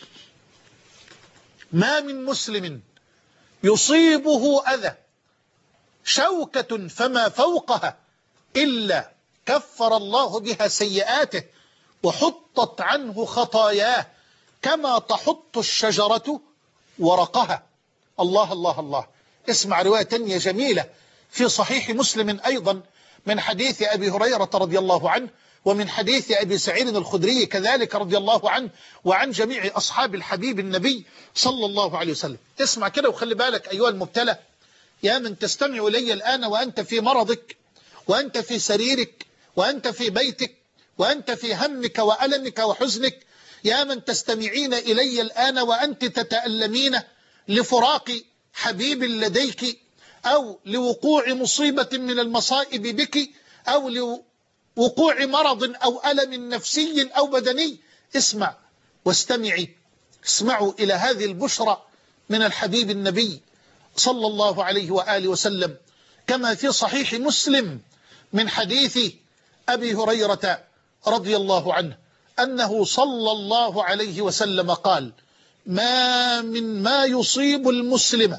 ما من مسلم يصيبه أذى شوكة فما فوقها إلا كفر الله بها سيئاته وحطت عنه خطاياه كما تحط الشجرة ورقها. الله الله الله. اسمع رواية تانية جميلة في صحيح مسلم أيضا من حديث أبي هريرة رضي الله عنه، ومن حديث أبي سعيد الخدري كذلك رضي الله عنه وعن جميع أصحاب الحبيب النبي صلى الله عليه وسلم. اسمع كده وخلي بالك أيها المبتلى، يا من تستمع إلي الآن وأنت في مرضك وأنت في سريرك وأنت في بيتك وأنت في همك وألمك وحزنك، يا من تستمعين إلي الآن وأنت تتألمين لفراق حبيب لديك أو لوقوع مصيبة من المصائب بك أو لوقوع مرض أو ألم نفسي أو بدني، اسمع واستمعي، اسمعوا إلى هذه البشرى من الحبيب النبي صلى الله عليه وآله وسلم، كما في صحيح مسلم من حديث أبي هريرة رضي الله عنه أنه صلى الله عليه وسلم قال: ما من ما يصيب المسلم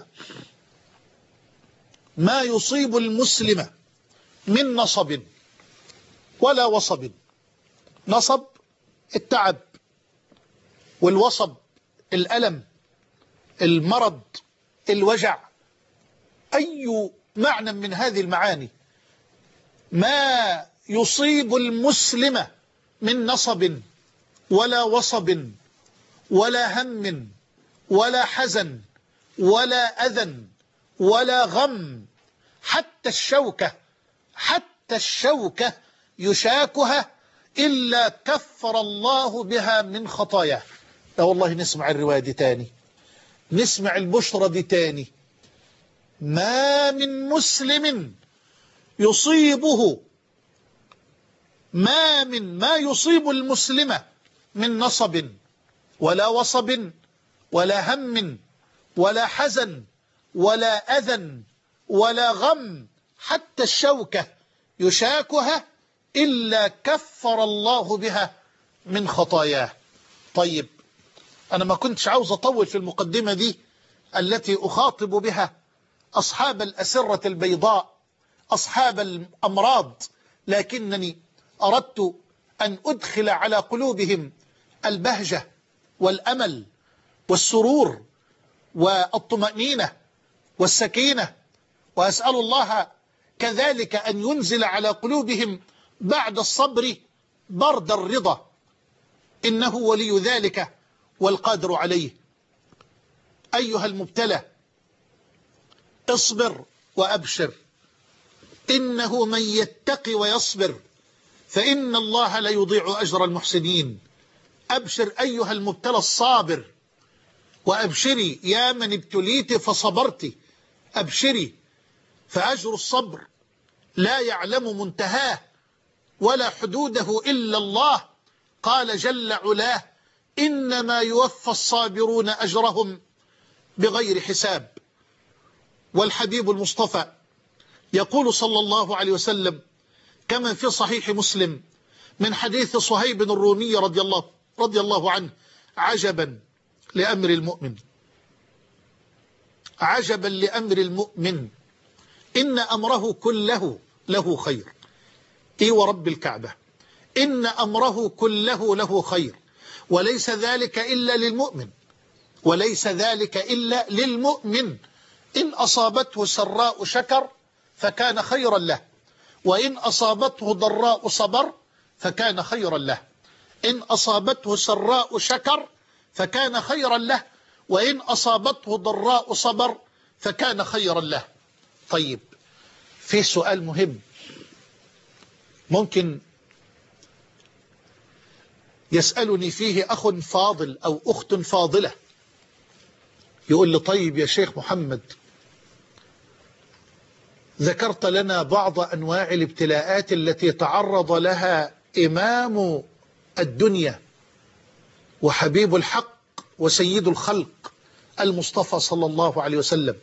ما يصيب المسلم من نصب ولا وصب. نصب التعب، والوصب الألم، المرض، الوجع، أي معنى من هذه المعاني. ما يصيب المسلم من نصب ولا وصب ولا هم ولا حزن ولا أذى ولا غم، حتى الشوكة حتى الشوكة يشاكها إلا كفر الله بها من خطاياه. لا والله نسمع الرواية دي تاني، نسمع البشرى دي تاني. ما من مسلم يصيبه ما من ما يصيب المسلم من نصب ولا وصب ولا هم ولا حزن ولا أذى ولا غم، حتى الشوكة يشاكها إلا كفر الله بها من خطاياه. طيب أنا ما كنتش عاوز أطول في المقدمة دي التي أخاطب بها أصحاب الأسرة البيضاء، أصحاب الأمراض، لكنني أردت أن أدخل على قلوبهم البهجة والأمل والسرور والطمأنينة والسكينة، وأسأل الله كذلك أن ينزل على قلوبهم بعد الصبر برد الرضا، إنه ولي ذلك والقادر عليه. أيها المبتلى اصبر وأبشر، إنه من يتقي ويصبر فإن الله لا يضيع أجر المحسنين. أبشر أيها المبتلى الصابر، وأبشري يا من ابتليت فصبرت، أبشري، فأجر الصبر لا يعلم منتهاه ولا حدوده إلا الله. قال جل علاه: إنما يوفى الصابرون أجرهم بغير حساب. والحبيب المصطفى يقول صلى الله عليه وسلم كما في صحيح مسلم من حديث صهيب الرومي رضي الله, رضي الله عنه: عجبا لأمر المؤمن عجبا لأمر المؤمن إن أمره كله له خير. إي ورب الكعبة، إن أمره كله له خير، وليس ذلك إلا للمؤمن وليس ذلك إلا للمؤمن. إن أصابته سراء شكر فكان خيرا له، وإن أصابته ضراء صبر فكان خيرا له. إن أصابته سراء شكر فكان خيرا له، وإن أصابته ضراء صبر فكان خيرا له. طيب في سؤال مهم ممكن يسألني فيه أخ فاضل أو أخت فاضلة، يقول لي: طيب يا شيخ محمد، ذكرت لنا بعض أنواع الابتلاءات التي تعرض لها إمام الدنيا وحبيب الحق وسيد الخلق المصطفى صلى الله عليه وسلم،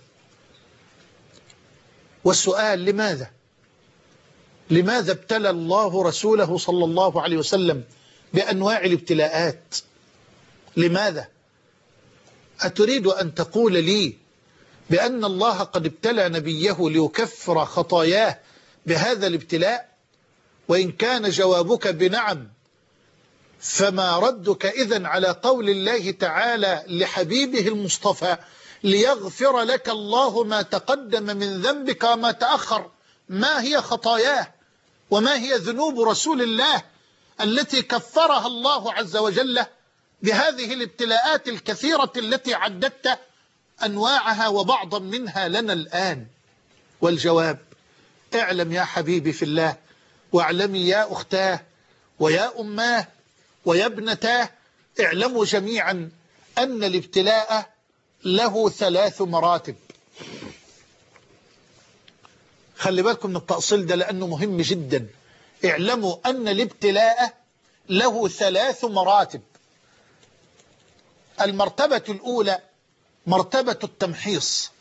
والسؤال: لماذا لماذا ابتلى الله رسوله صلى الله عليه وسلم بأنواع الابتلاءات؟ لماذا؟ أتريد أن تقول لي بأن الله قد ابتلى نبيه ليكفر خطاياه بهذا الابتلاء؟ وإن كان جوابك بنعم، فما ردك إذن على قول الله تعالى لحبيبه المصطفى: ليغفر لك الله ما تقدم من ذنبك وما تأخر؟ ما هي خطاياه وما هي ذنوب رسول الله التي كفرها الله عز وجل بهذه الابتلاءات الكثيرة التي عددت أنواعها وبعضا منها لنا الآن؟ والجواب: اعلم يا حبيبي في الله، واعلمي يا أختاه ويا أماه ويا ابنتاه، اعلموا جميعا أن الابتلاء له ثلاث مراتب. خلي بالكم من التأصيل ده لأنه مهم جدا. اعلموا أن الابتلاء له ثلاث مراتب. المرتبة الأولى مرتبة التمحيص.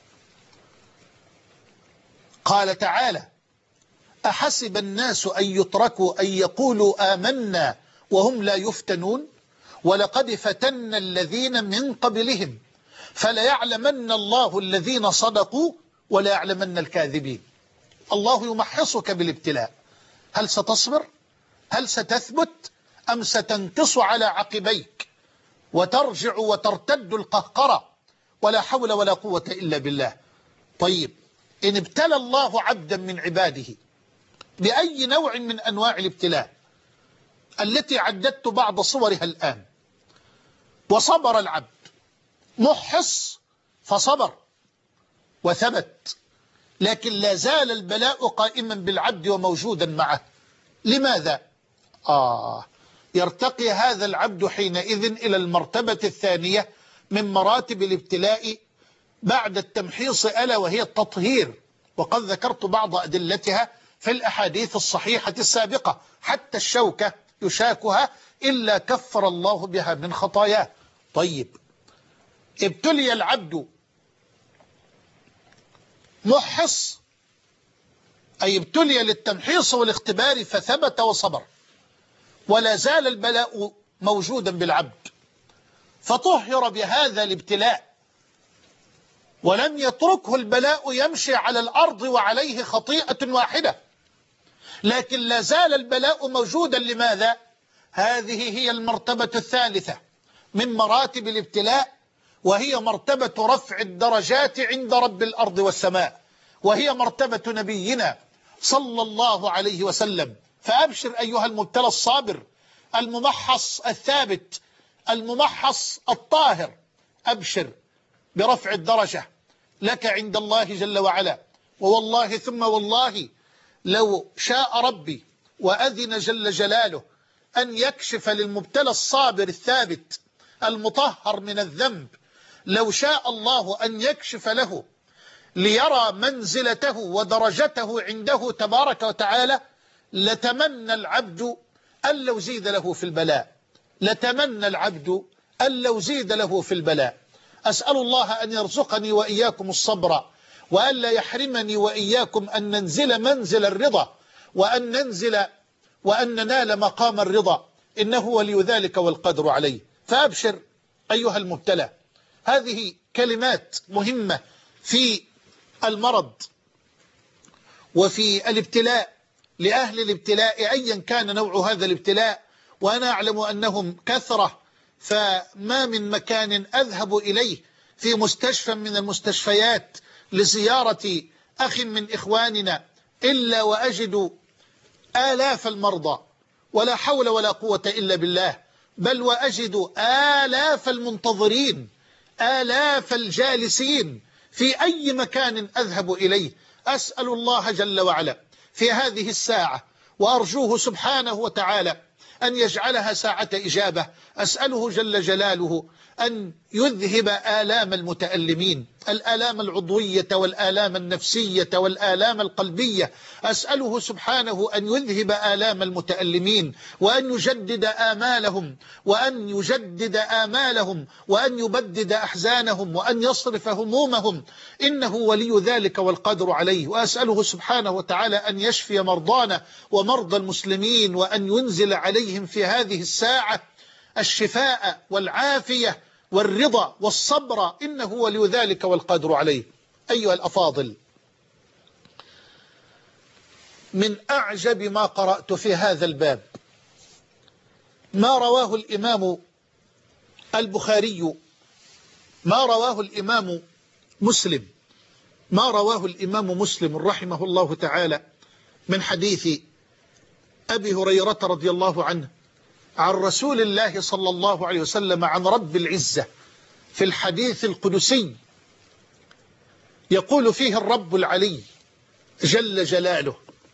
قال تعالى: أحسب الناس أن يتركوا أن يقولوا آمنا وهم لا يفتنون ولقد فتنا الذين من قبلهم فليعلمن الله الذين صدقوا وليعلمن الكاذبين. الله يمحصك بالابتلاء. هل ستصبر؟ هل ستثبت؟ أم ستنقص على عقبيك وترجع وترتد القهقرة؟ ولا حول ولا قوة إلا بالله. طيب، إن ابتلى الله عبدا من عباده بأي نوع من أنواع الابتلاء التي عددت بعض صورها الآن، وصبر العبد، محص فصبر وثبت، لكن لا زال البلاء قائما بالعبد وموجودا معه. لماذا؟ آه يرتقي هذا العبد حينئذ إلى المرتبة الثانية من مراتب الابتلاء بعد التمحيص، ألا وهي التطهير. وقد ذكرت بعض أدلتها في الأحاديث الصحيحة السابقة. حتى الشوكة يشاكها إلا كفر الله بها من خطاياه. طيب، ابتلي العبد محص، أي ابتلي للتمحيص والاختبار فثبت وصبر، ولا زال البلاء موجودا بالعبد، فطهر بهذا الابتلاء ولم يتركه البلاء يمشي على الأرض وعليه خطيئة واحدة، لكن لا زال البلاء موجودا. لماذا؟ هذه هي المرتبة الثالثة من مراتب الابتلاء، وهي مرتبة رفع الدرجات عند رب الأرض والسماء، وهي مرتبة نبينا صلى الله عليه وسلم. فأبشر أيها المبتلى الصابر الممحص الثابت الممحص الطاهر، أبشر برفع الدرجة لك عند الله جل وعلا. ووالله ثم والله لو شاء ربي وأذن جل جلاله أن يكشف للمبتلى الصابر الثابت المطهر من الذنب، لو شاء الله أن يكشف له ليرى منزلته ودرجته عنده تبارك وتعالى، لتمنى العبد أن لو زيد له في البلاء، لتمنى العبد أن لو زيد له في البلاء. أسأل الله أن يرزقني وإياكم الصبر، وأن لا يحرمني وإياكم أن ننزل منزل الرضا، وأن ننزل وأن ننال مقام الرضا، إنه ولي ذلك والقدر عليه. فأبشر أيها المبتلى. هذه كلمات مهمة في المرض وفي الابتلاء لأهل الابتلاء أيا كان نوع هذا الابتلاء، وأنا أعلم أنهم كثرة، فما من مكان أذهب إليه في مستشفى من المستشفيات لزيارة أخ من إخواننا إلا وأجد آلاف المرضى، ولا حول ولا قوة إلا بالله، بل وأجد آلاف المنتظرين، آلاف الجالسين في أي مكان أذهب إليه. أسأل الله جل وعلا في هذه الساعة، وأرجوه سبحانه وتعالى أن يجعلها ساعة إجابة، أسأله جل جلاله أن يذهب آلام المتألمين، الآلام العضوية والآلام النفسية والآلام القلبية. أسأله سبحانه أن يذهب آلام المتألمين، وأن يجدد آمالهم وأن يجدد آمالهم وأن يبدد أحزانهم وأن يصرف همومهم، إنه ولي ذلك والقدر عليه. وأسأله سبحانه وتعالى أن يشفي مرضانا ومرضى المسلمين، وأن ينزل عليهم في هذه الساعة الشفاء والعافية والرضا والصبر، إنه ولي ذلك والقدر عليه. أيها الأفاضل، من أعجب ما قرأت في هذا الباب ما رواه الإمام البخاري، ما رواه الإمام مسلم ما رواه الإمام مسلم رحمه الله تعالى من حديث أبي هريرة رضي الله عنه عن رسول الله صلى الله عليه وسلم عن رب العزة في الحديث القدسي، يقول فيه الرب العلي جل جلاله،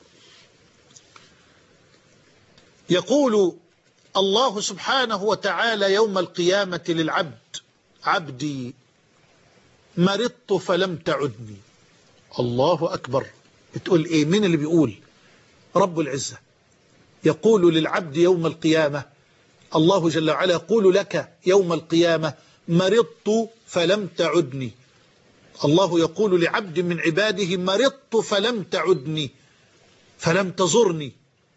يقول الله سبحانه وتعالى يوم القيامة للعبد: عبدي مرضت فلم تعدني. الله أكبر. بتقول إيه؟ مين اللي بيقول؟ رب العزة يقول للعبد يوم القيامة، الله جل وعلا يقول لك يوم القيامة: مرضت فلم تعدني. الله يقول لعبد من عباده: مرضت فلم تعدني، فلم تزرني،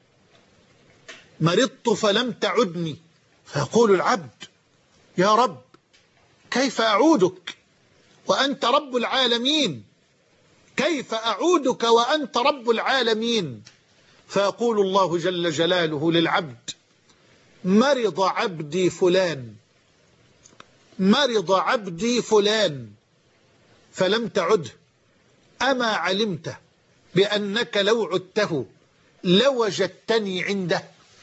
مرضت فلم تعدني. فيقول العبد: يا رب كيف أعودك وأنت رب العالمين؟ كيف أعودك وأنت رب العالمين؟ فيقول الله جل جلاله للعبد: مرض عبدي فلان، مرض عبدي فلان فلم تعده، أما علمت بأنك لو عدته لوجدتني عنده؟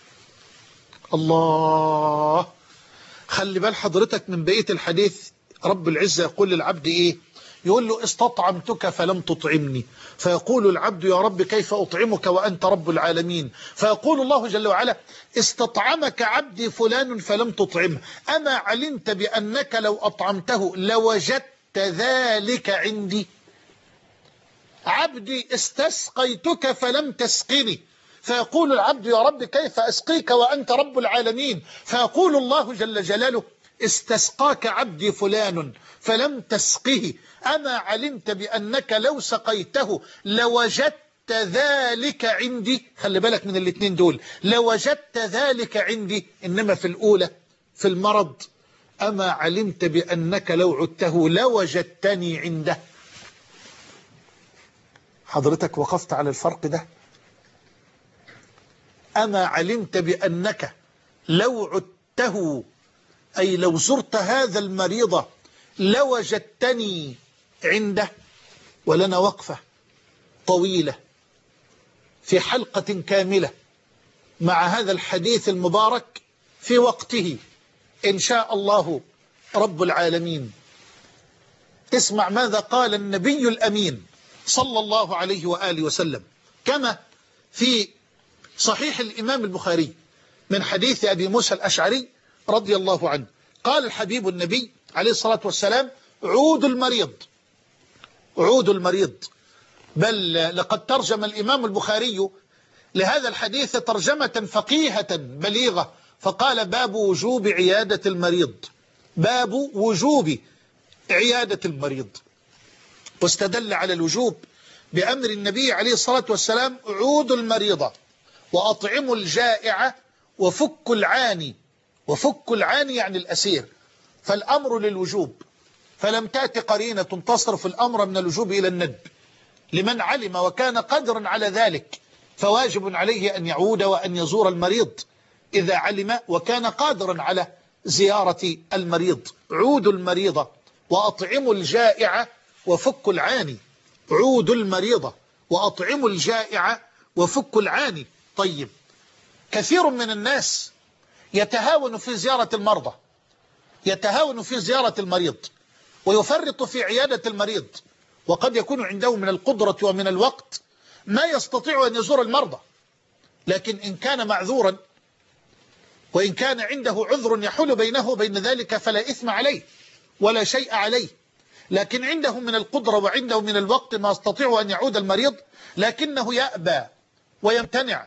الله. خلي بال حضرتك من بقية الحديث. رب العزة يقول للعبد إيه؟ يقول له: استطعمتك فلم تطعمني. فيقول العبد: يا رب كيف أطعمك وأنت رب العالمين؟ فيقول الله جل وعلا: استطعمك عبدي فلان فلم تطعمه، أما علمت بأنك لو أطعمته لوجدت ذلك عندي؟ عبدي استسقيتك فلم تسقني. فيقول العبد: يا رب كيف أسقيك وأنت رب العالمين؟ فيقول الله جل جلاله: استسقاك عبدي فلان فلم تسقه، أما علمت بأنك لو سقيته لوجدت ذلك عندي؟ خلي بالك من الاثنين دول، لوجدت ذلك عندي. إنما في الأولى في المرض: أما علمت بأنك لو عدته لوجدتني عنده. حضرتك وقفت على الفرق ده؟ أما علمت بأنك لو عدته، أي لو زرت هذا المريض لوجدتني عنده. ولنا وقفة طويلة في حلقة كاملة مع هذا الحديث المبارك في وقته إن شاء الله رب العالمين. اسمع ماذا قال النبي الأمين صلى الله عليه وآله وسلم، كما في صحيح الإمام البخاري من حديث أبي موسى الأشعري رضي الله عنه. قال الحبيب النبي عليه الصلاة والسلام: عود المريض، عود المريض. بل لقد ترجم الإمام البخاري لهذا الحديث ترجمة فقيهة بليغة، فقال: باب وجوب عيادة المريض، باب وجوب عيادة المريض. واستدل على الوجوب بأمر النبي عليه الصلاة والسلام: عود المريض وأطعموا الجائع وفكوا العاني. وفكوا العاني يعني الأسير، فالأمر للوجوب، فلم تأتي قرينة تصرف الأمر من الوجوب إلى الندب. لمن علم وكان قدرا على ذلك فواجب عليه أن يعود وأن يزور المريض إذا علم وكان قادرا على زيارة المريض. عودوا المريض وأطعموا الجائع وفكوا العاني، عودوا المريض وأطعموا الجائع وفكوا العاني. طيب، كثير من الناس يتهاون في زيارة المرضى، يتهاون في زيارة المريض ويفرط في عيادة المريض، وقد يكون عنده من القدرة ومن الوقت ما يستطيع أن يزور المرضى، لكن إن كان معذورا وإن كان عنده عذر يحول بينه وبين ذلك فلا إثم عليه ولا شيء عليه. لكن عنده من القدرة وعنده من الوقت ما يستطيع أن يعود المريض لكنه يأبى ويمتنع.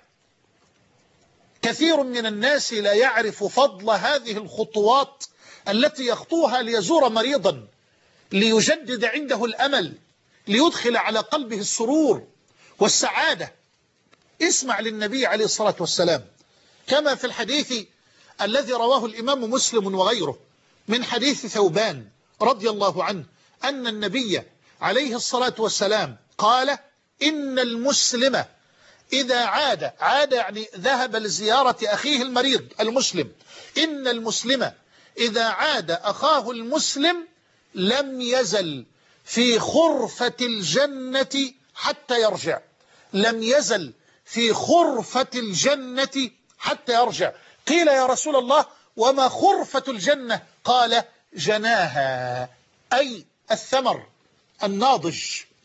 كثير من الناس لا يعرف فضل هذه الخطوات التي يخطوها ليزور مريضا، ليجدد عنده الأمل، ليدخل على قلبه السرور والسعادة. اسمع للنبي عليه الصلاة والسلام كما في الحديث الذي رواه الإمام مسلم وغيره من حديث ثوبان رضي الله عنه أن النبي عليه الصلاة والسلام قال: إن المسلم إذا عاد، عاد يعني ذهب لزيارة أخيه المريض المسلم، إن المسلم إذا عاد أخاه المسلم لم يزل في خرفة الجنة حتى يرجع، لم يزل في خرفة الجنة حتى يرجع. قيل يا رسول الله وما خرفة الجنة؟ قال جناها، أي الثمر الناضج.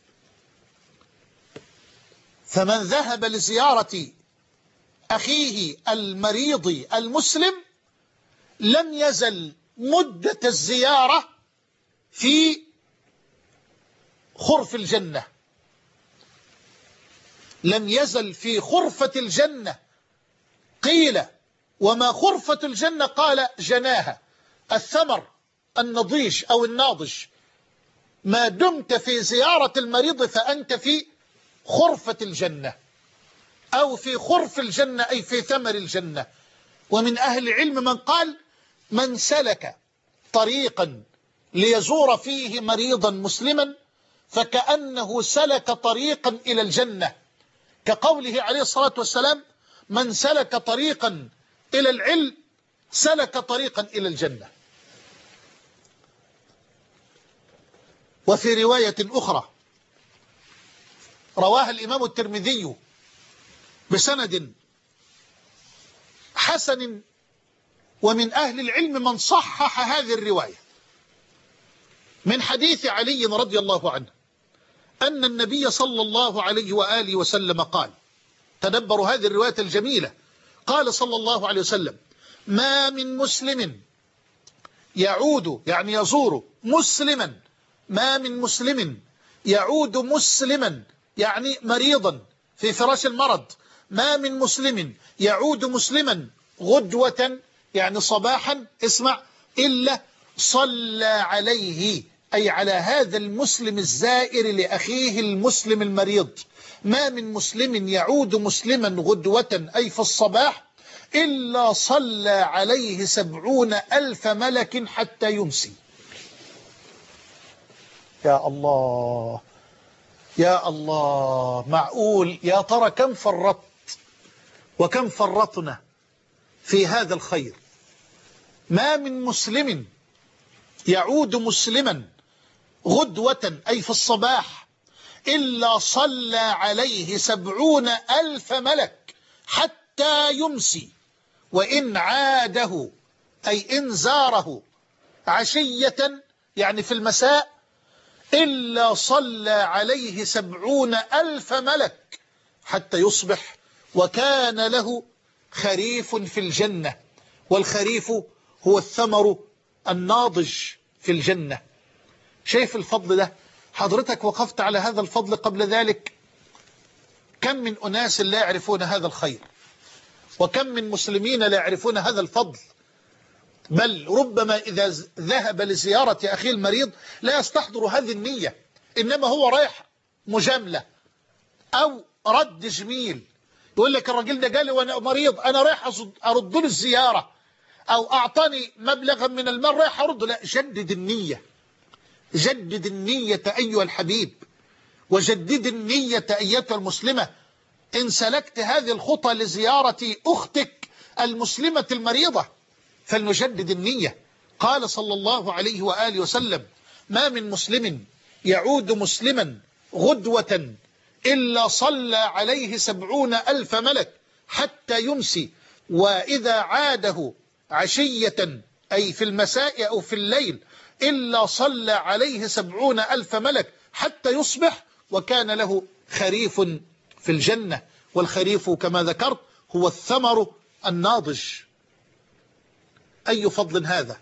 فمن ذهب لزيارة أخيه المريض المسلم لم يزل مدة الزيارة في خرف الجنة، لم يزل في خرفة الجنة. قيل وما خرفة الجنة؟ قال جناها، الثمر النضيج أو الناضج. ما دمت في زيارة المريض فأنت في خرفة الجنة، أو في خرف الجنة، أي في ثمر الجنة. ومن أهل العلم من قال من سلك طريقا ليزور فيه مريضا مسلما فكأنه سلك طريقا إلى الجنة، كقوله عليه الصلاة والسلام من سلك طريقا إلى العلم سلك طريقا إلى الجنة. وفي رواية أخرى رواها الإمام الترمذي بسند حسن، ومن أهل العلم من صحح هذه الرواية، من حديث علي رضي الله عنه أن النبي صلى الله عليه وآله وسلم قال، تدبروا هذه الرواية الجميلة، قال صلى الله عليه وسلم ما من مسلم يعود، يعني يزور مسلما، ما من مسلم يعود مسلما يعني مريضا في فراش المرض، ما من مسلم يعود مسلما غدوة يعني صباحا، اسمع، إلا صلى عليه، أي على هذا المسلم الزائر لأخيه المسلم المريض. ما من مسلم يعود مسلما غدوة أي في الصباح إلا صلى عليه سبعون ألف ملك حتى يمسي. يا الله يا الله، معقول؟ يا ترى كم فرطت وكم فرطنا في هذا الخير. ما من مسلم يعود مسلما غدوة أي في الصباح إلا صلى عليه سبعون ألف ملك حتى يمسي، وإن عاده أي إن زاره عشية يعني في المساء إلا صلى عليه سبعون ألف ملك حتى يصبح، وكان له خريف في الجنة. والخريف هو الثمر الناضج في الجنة. شايف الفضل ده؟ حضرتك وقفت على هذا الفضل قبل ذلك. كم من أناس لا يعرفون هذا الخير، وكم من مسلمين لا يعرفون هذا الفضل، بل ربما إذا ذهب لزيارة أخيه المريض لا يستحضر هذه النية، إنما هو رايح مجاملة أو رد جميل. يقول لك الراجل ده جالي وأنا مريض، أنا رايح أرد له الزيارة، أو أعطاني مبلغا من المال رايح أرده. لا، جدد النية، جدد النية أيها الحبيب، وجدد النية أيتها المسلمة. إن سلكت هذه الخطى لزيارة أختك المسلمة المريضة فلنجدد النية. قال صلى الله عليه وآله وسلم ما من مسلم يعود مسلما غدوة إلا صلى عليه سبعون ألف ملك حتى يمسي، وإذا عاده عشية أي في المساء أو في الليل إلا صلى عليه سبعون ألف ملك حتى يصبح، وكان له خريف في الجنة. والخريف كما ذكرت هو الثمر الناضج. أي فضل هذا؟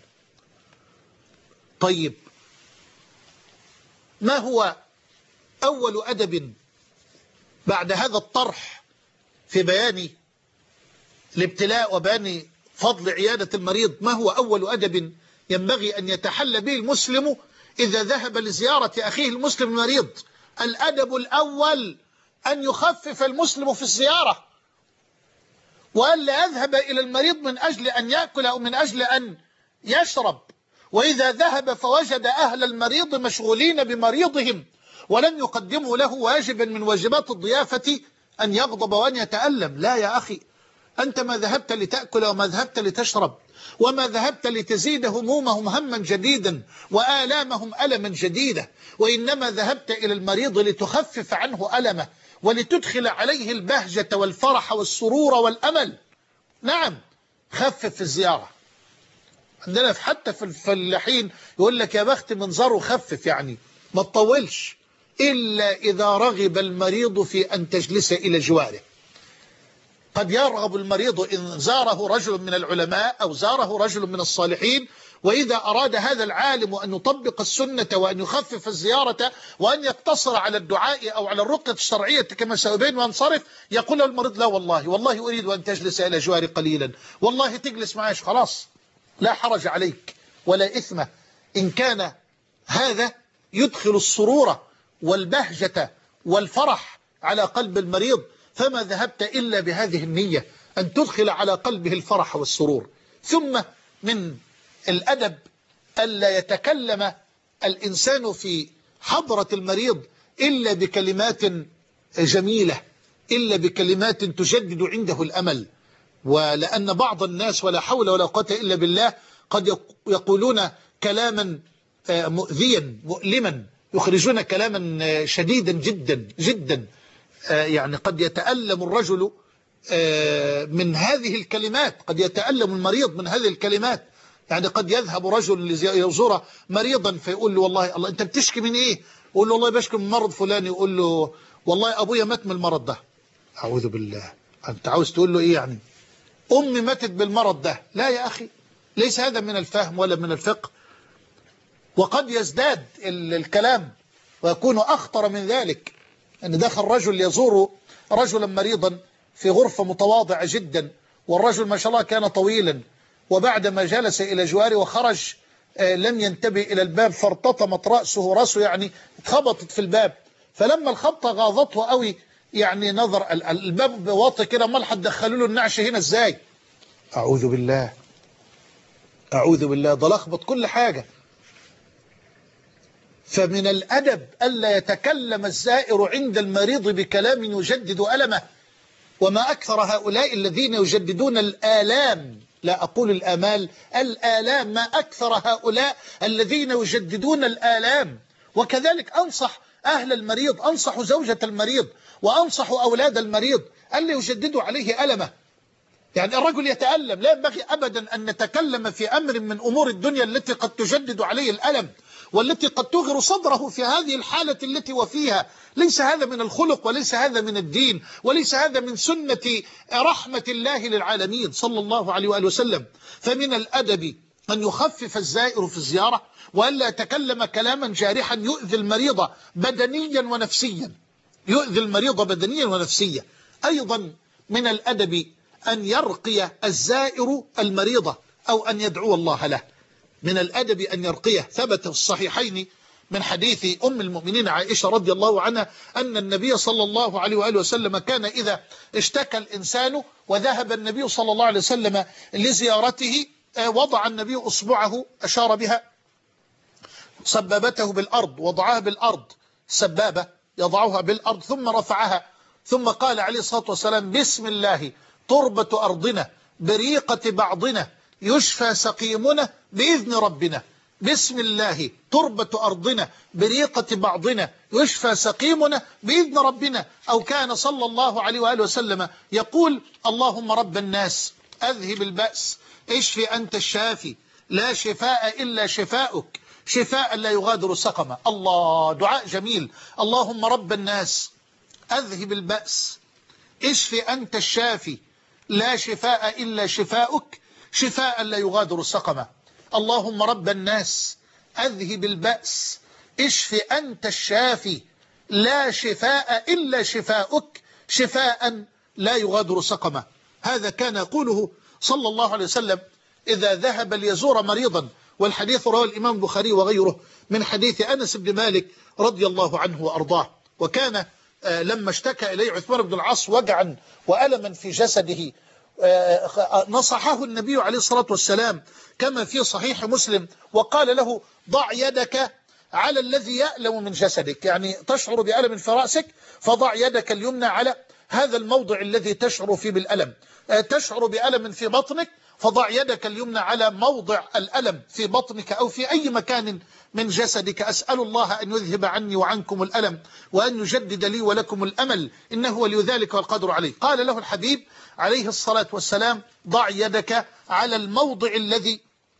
طيب، ما هو أول أدب بعد هذا الطرح في بيان الابتلاء وبيان فضل عيادة المريض؟ ما هو أول أدب ينبغي أن يتحلى به المسلم إذا ذهب لزيارة أخيه المسلم المريض؟ الأدب الأول أن يخفف المسلم في الزيارة، وألا يذهب إلى المريض من أجل أن يأكل أو من أجل أن يشرب. وإذا ذهب فوجد أهل المريض مشغولين بمريضهم ولم يقدموا له واجبا من واجبات الضيافة أن يغضب وأن يتألم. لا يا أخي، أنت ما ذهبت لتأكل وما ذهبت لتشرب وما ذهبت لتزيد همومهم هما جديدا وآلامهم ألما جديدا، وإنما ذهبت إلى المريض لتخفف عنه ألمه ولتدخل عليه البهجة والفرح والسرور والأمل. نعم، خفف في الزيارة. عندنا حتى في الفلاحين يقول لك يا بخت منظره خفف، يعني ما تطولش، إلا إذا رغب المريض في أن تجلس إلى جواره. قد يرغب المريض إن زاره رجل من العلماء أو زاره رجل من الصالحين، وإذا أراد هذا العالم أن يطبق السنة وأن يخفف الزيارة وأن يقتصر على الدعاء أو على الرقية الشرعية كما سأبين وانصرف، يقول له المريض لا والله والله أريد أن تجلس إلى جواري قليلا، والله تجلس معاش، خلاص لا حرج عليك ولا إثم إن كان هذا يدخل السرور والبهجة والفرح على قلب المريض، فما ذهبت إلا بهذه النية أن تدخل على قلبه الفرح والسرور. ثم من الأدب ألا يتكلم الإنسان في حضرة المريض إلا بكلمات جميلة، إلا بكلمات تجدد عنده الأمل. ولأن بعض الناس ولا حول ولا قوة إلا بالله قد يقولون كلاما مؤذيا مؤلما، يخرجون كلاما شديدا جدا جدا، يعني قد يتألم الرجل من هذه الكلمات، قد يتألم المريض من هذه الكلمات. يعني قد يذهب رجل ليزور مريضا فيقول له والله الله أنت بتشكي من إيه؟ يقول له والله بشكي من مرض فلان، يقول له والله أبويا مات من المرض ده. أعوذ بالله، أنت عاوز تقول له إيه يعني؟ أمي ماتت بالمرض ده. لا يا أخي، ليس هذا من الفهم ولا من الفقه. وقد يزداد الكلام ويكون أخطر من ذلك، أن دخل رجل يزور رجلا مريضا في غرفة متواضعة جدا، والرجل ما شاء الله كان طويلا، وبعدما جلس إلى جواره وخرج لم ينتبه إلى الباب فارتطمت رأسه، رأسه يعني اتخبطت في الباب، فلما الخبطة غاضته قوي يعني نظر الباب واطي كده، امال هتدخلوا له النعش هنا ازاي؟ أعوذ بالله أعوذ بالله، ده لخبط كل حاجة. فمن الأدب ألا يتكلم الزائر عند المريض بكلام يجدد ألمه. وما أكثر هؤلاء الذين يجددون الآلام، لا أقول الآمال، الآلام، ما أكثر هؤلاء الذين يجددون الآلام. وكذلك أنصح أهل المريض، أنصح زوجة المريض وأنصح أولاد المريض ألا يجددوا عليه ألمه. يعني الرجل يتألم، لا ينبغي أبدا أن نتكلم في أمر من أمور الدنيا التي قد تجدد عليه الألم والتي قد تغر صدره في هذه الحالة التي وفيها. ليس هذا من الخلق وليس هذا من الدين وليس هذا من سنة رحمة الله للعالمين صلى الله عليه وآله وسلم. فمن الأدب أن يخفف الزائر في الزيارة وألا يتكلم كلاما جارحا يؤذي المريض بدنيا ونفسيا، يؤذي المريض بدنيا ونفسيا. أيضا من الأدب أن يرقي الزائر المريض أو أن يدعو الله له. من الأدب أن يرقيه. ثبت في الصحيحين من حديث أم المؤمنين عائشة رضي الله عنها أن النبي صلى الله عليه وآله وسلم كان إذا اشتكى الإنسان وذهب النبي صلى الله عليه وسلم لزيارته وضع النبي أصبعه، أشار بها سبابته بالأرض، وضعها بالأرض، سبابة يضعها بالأرض ثم رفعها، ثم قال عليه الصلاة والسلام بسم الله تربة أرضنا بريقة بعضنا يشفى سقيمنا بإذن ربنا. بسم الله تربة أرضنا بريقة بعضنا يشفى سقيمنا بإذن ربنا. أو كان صلى الله عليه وآله وسلم يقول اللهم رب الناس أذهب البأس اشفي أنت الشافي لا شفاء إلا شفاؤك شفاء لا يغادر سقما. الله، دعاء جميل. اللهم رب الناس أذهب البأس اشفي أنت الشافي لا شفاء إلا شفاؤك شفاء لا يغادر سقما. اللهم رب الناس أذهب البأس اشف أنت الشافي لا شفاء إلا شفاؤك شفاء لا يغادر سقما. هذا كان يقوله صلى الله عليه وسلم إذا ذهب ليزور مريضا. والحديث رواه الإمام البخاري وغيره من حديث أنس بن مالك رضي الله عنه وأرضاه. وكان لما اشتكى إليه عثمان بن العاص وجعا وألما في جسده نصحه النبي عليه الصلاة والسلام كما في صحيح مسلم وقال له ضع يدك على الذي يألم من جسدك، يعني تشعر بألم في رأسك فضع يدك اليمنى على هذا الموضع الذي تشعر فيه بالألم. تشعر بألم في بطنك فضع يدك اليمنى على موضع الألم في بطنك أو في أي مكان من جسدك، أسأل الله أن يذهب عني وعنكم الألم وأن يجدد لي ولكم الأمل، إنه ولي ذلك والقدر عليه. قال له الحبيب عليه الصلاة والسلام: ضع يدك على الموضع الذي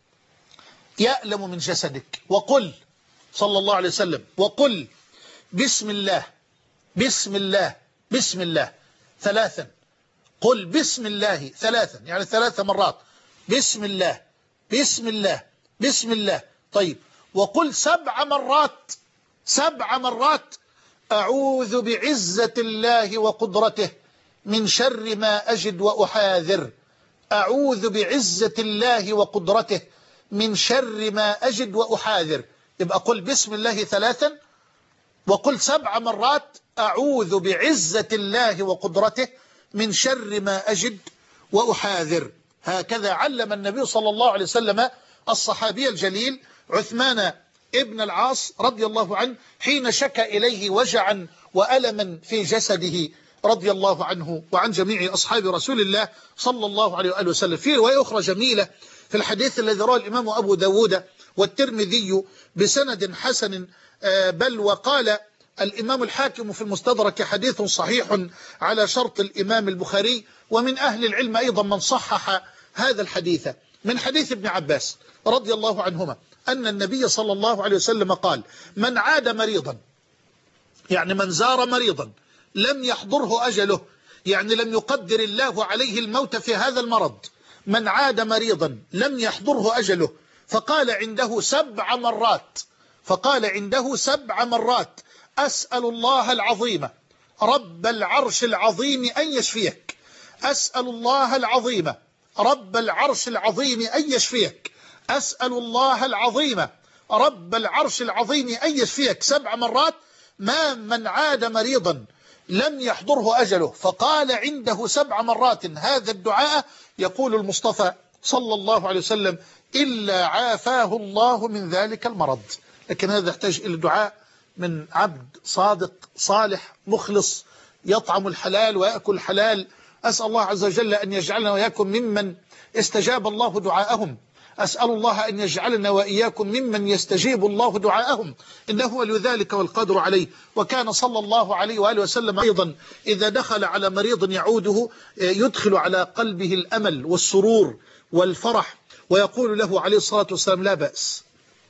يألم من جسدك وقل، صلى الله عليه وسلم، وقل بسم الله بسم الله بسم الله ثلاثا. قل بسم الله ثلاثا، يعني ثلاث مرات، بسم الله بسم الله بسم الله. طيب، وقل سبع مرات سبع مرات أعوذ بعزة الله وقدرته من شر ما أجد وأحاذر. أعوذ بعزة الله وقدرته من شر ما أجد وأحاذر. يبقى قل بسم الله ثلاثا، وقل سبع مرات أعوذ بعزة الله وقدرته من شر ما أجد وأحاذر. هكذا علم النبي صلى الله عليه وسلم الصحابي الجليل عثمان ابن العاص رضي الله عنه حين شكى إليه وجعا وألما في جسده رضي الله عنه وعن جميع أصحاب رسول الله صلى الله عليه وآله وسلم. في رواية أخرى جميلة في الحديث الذي رواه الإمام أبو داود والترمذي بسند حسن، بل وقال الإمام الحاكم في المستدرك حديث صحيح على شرط الإمام البخاري. ومن أهل العلم أيضا من صحح هذا الحديث، من حديث ابن عباس رضي الله عنهما أن النبي صلى الله عليه وسلم قال: من عاد مريضا، يعني من زار مريضا لم يحضره أجله، يعني لم يقدر الله عليه الموت في هذا المرض، من عاد مريضا لم يحضره أجله فقال عنده سبع مرات فقال عنده سبع مرات أسأل الله العظيم رب العرش العظيم أن يشفيك، أسأل الله العظيم رب العرش العظيم أن يشفيك، أسأل الله العظيم رب العرش العظيم أن يشفيك، سبع مرات. ما من عاد مريضا لم يحضره أجله فقال عنده سبع مرات هذا الدعاء، يقول المصطفى صلى الله عليه وسلم: إلا عافاه الله من ذلك المرض. لكن هذا يحتاج إلى دعاء من عبد صادق صالح مخلص يطعم الحلال ويأكل الحلال. أسأل الله عز وجل أن يجعلنا وإياكم ممن استجاب الله دعاءهم، أسأل الله أن يجعلنا وإياكم ممن يستجيب الله دعاءهم، إنه ولي ذلك والقدر عليه. وكان صلى الله عليه وآله وسلم أيضا إذا دخل على مريض يعوده يدخل على قلبه الأمل والسرور والفرح، ويقول له عليه الصلاة والسلام: لا بأس،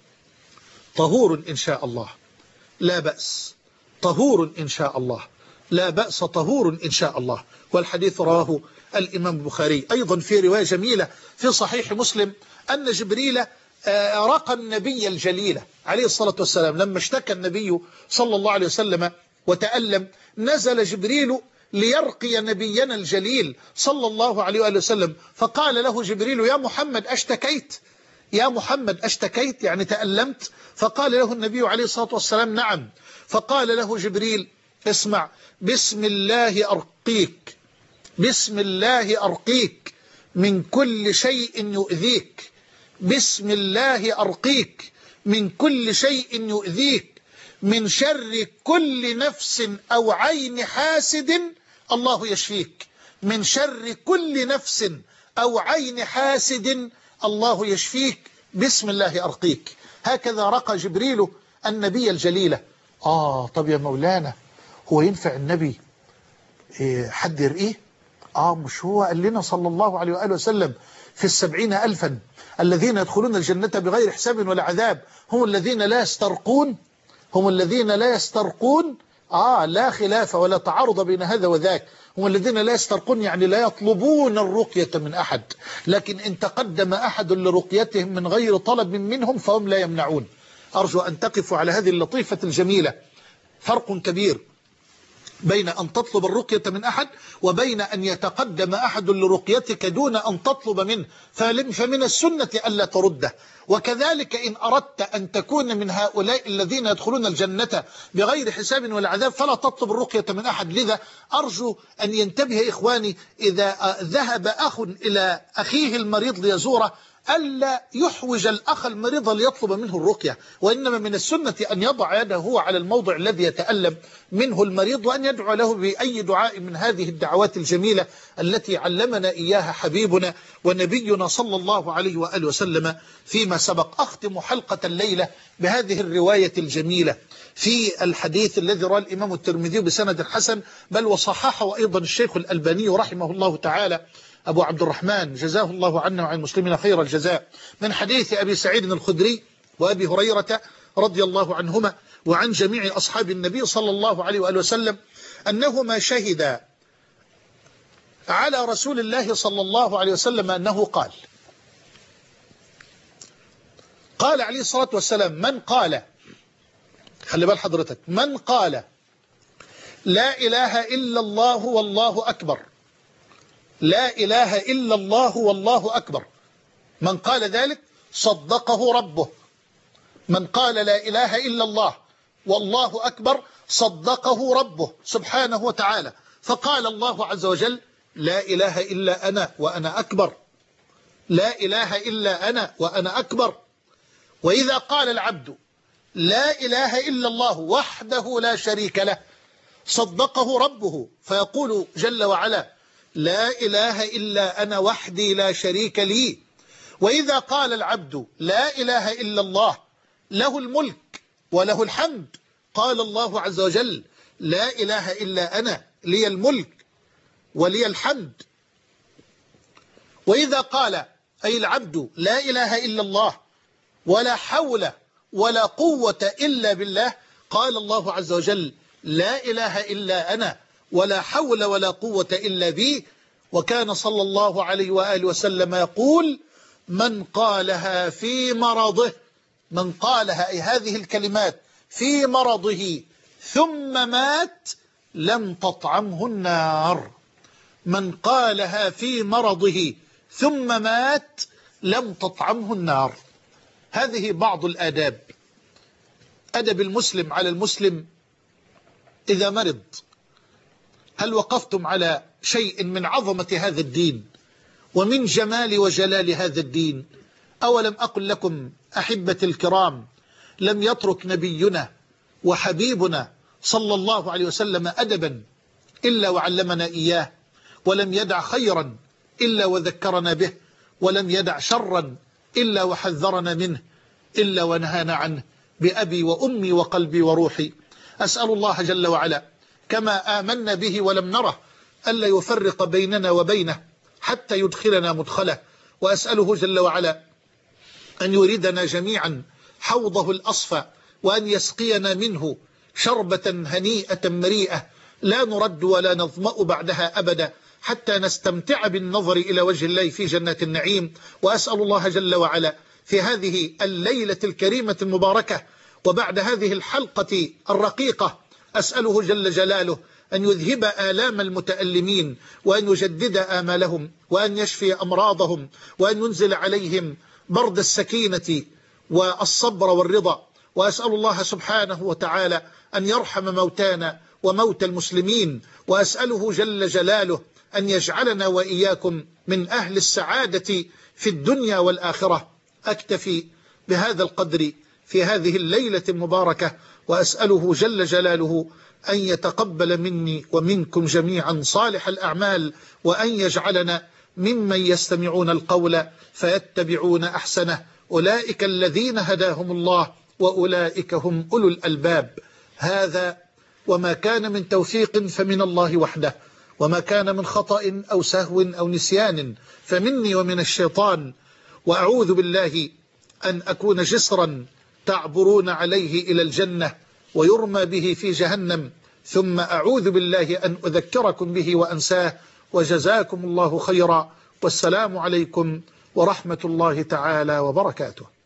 طهور إن شاء الله، لا بأس، طهور إن شاء الله، لا بأس، طهور إن شاء الله. والحديث رواه الإمام البخاري. أيضا في رواية جميلة في صحيح مسلم أن جبريل رقى النبي الجليل عليه الصلاة والسلام لما اشتكى النبي صلى الله عليه وسلم وتألم، نزل جبريل ليرقي نبينا الجليل صلى الله عليه وآله وسلم، فقال له جبريل: يا محمد أشتكيت؟ يا محمد أشتكيت؟ يعني تألمت؟ فقال له النبي عليه الصلاة والسلام: نعم. فقال له جبريل: اسمع، بسم الله أرقيك، بسم الله أرقيك من كل شيء يؤذيك، بسم الله أرقيك من كل شيء يؤذيك، من شر كل نفس أو عين حاسد الله يشفيك، من شر كل نفس أو عين حاسد الله يشفيك، بسم الله أرقيك. هكذا رقى جبريل النبي الجليل. آه طب يا مولانا، هو ينفع النبي إيه حد يرقيه؟ آه مش هو قال لنا صلى الله عليه وآله وسلم: في السبعين ألفا الذين يدخلون الجنة بغير حساب ولا عذاب هم الذين لا يسترقون، هم الذين لا يسترقون. آه لا خلاف ولا تعارض بين هذا وذاك، هم الذين لا يسترقون يعني لا يطلبون الرقية من أحد، لكن إن تقدم أحد لرقيتهم من غير طلب منهم فهم لا يمنعون. أرجو أن تقفوا على هذه اللطيفة الجميلة. فرق كبير بين أن تطلب الرقية من أحد وبين أن يتقدم أحد لرقيتك دون أن تطلب منه، فمن السنة ألا ترده. وكذلك إن أردت أن تكون من هؤلاء الذين يدخلون الجنة بغير حساب ولا عذاب فلا تطلب الرقية من أحد. لذا أرجو أن ينتبه إخواني إذا ذهب أخ إلى أخيه المريض ليزوره ألا يحوج الأخ المريض ليطلب منه الرقية، وإنما من السنة أن يضع يده هو على الموضع الذي يتألم منه المريض، وأن يدعو له بأي دعاء من هذه الدعوات الجميلة التي علمنا إياها حبيبنا ونبينا صلى الله عليه وآله وسلم فيما سبق. أختم حلقة الليلة بهذه الرواية الجميلة في الحديث الذي رواه الإمام الترمذي بسند حسن، بل وصححه أيضا الشيخ الألباني رحمه الله تعالى أبو عبد الرحمن جزاه الله عنا وعن المسلمين خير الجزاء، من حديث أبي سعيد الخدري وأبي هريرة رضي الله عنهما وعن جميع أصحاب النبي صلى الله عليه وآله وسلم أنهما شهدا على رسول الله صلى الله عليه وسلم أنه قال قال عليه الصلاة والسلام: من قال، خلي بال حضرتك، من قال لا إله إلا الله والله أكبر، لا إله إلا الله والله أكبر، من قال ذلك صدقه ربه. من قال لا إله إلا الله والله أكبر صدقه ربه سبحانه وتعالى، فقال الله عز وجل: لا إله إلا أنا وأنا أكبر، لا إله إلا أنا وأنا أكبر. وإذا قال العبد لا إله إلا الله وحده لا شريك له صدقه ربه، فيقول جل وعلا: لا إله إلا أنا وحدي لا شريك لي. وإذا قال العبد لا إله إلا الله له الملك وله الحمد، قال الله عز وجل: لا إله إلا أنا لي الملك ولي الحمد. وإذا قال أي العبد لا إله إلا الله ولا حول ولا قوة إلا بالله، قال الله عز وجل: لا إله إلا أنا ولا حول ولا قوة إلا بي. وكان صلى الله عليه وآله وسلم يقول: من قالها في مرضه، من قالها أي هذه الكلمات في مرضه ثم مات لم تطعمه النار. من قالها في مرضه ثم مات لم تطعمه النار. هذه بعض الآداب، أدب المسلم على المسلم إذا مرض. هل وقفتم على شيء من عظمة هذا الدين ومن جمال وجلال هذا الدين؟ أولم أقل لكم أحبتي الكرام، لم يترك نبينا وحبيبنا صلى الله عليه وسلم أدبا إلا وعلمنا إياه، ولم يدع خيرا إلا وذكرنا به، ولم يدع شرا إلا وحذرنا منه، إلا ونهانا عنه بأبي وأمي وقلبي وروحي. أسأل الله جل وعلا كما آمنا به ولم نره ألا يفرق بيننا وبينه حتى يدخلنا مدخله، وأسأله جل وعلا أن يريدنا جميعا حوضه الأصفى، وأن يسقينا منه شربة هنيئة مريئة لا نرد ولا نظمأ بعدها أبدا، حتى نستمتع بالنظر إلى وجه الله في جنات النعيم. وأسأل الله جل وعلا في هذه الليلة الكريمة المباركة وبعد هذه الحلقة الرقيقة، أسأله جل جلاله أن يذهب آلام المتألمين، وأن يجدد آمالهم، وأن يشفي أمراضهم، وأن ينزل عليهم برد السكينة والصبر والرضا. وأسأل الله سبحانه وتعالى أن يرحم موتانا وموت المسلمين، وأسأله جل جلاله أن يجعلنا وإياكم من أهل السعادة في الدنيا والآخرة. أكتفي بهذا القدر في هذه الليلة المباركة، وأسأله جل جلاله أن يتقبل مني ومنكم جميعا صالح الأعمال، وأن يجعلنا ممن يستمعون القول فيتبعون أحسنه. أولئك الذين هداهم الله وأولئك هم أولو الألباب. هذا وما كان من توفيق فمن الله وحده، وما كان من خطأ أو سهو أو نسيان فمني ومن الشيطان. وأعوذ بالله أن أكون جسرا تعبرون عليه إلى الجنة ويرمى به في جهنم، ثم أعوذ بالله أن أذكركم به وأنساه. وجزاكم الله خيرا، والسلام عليكم ورحمة الله تعالى وبركاته.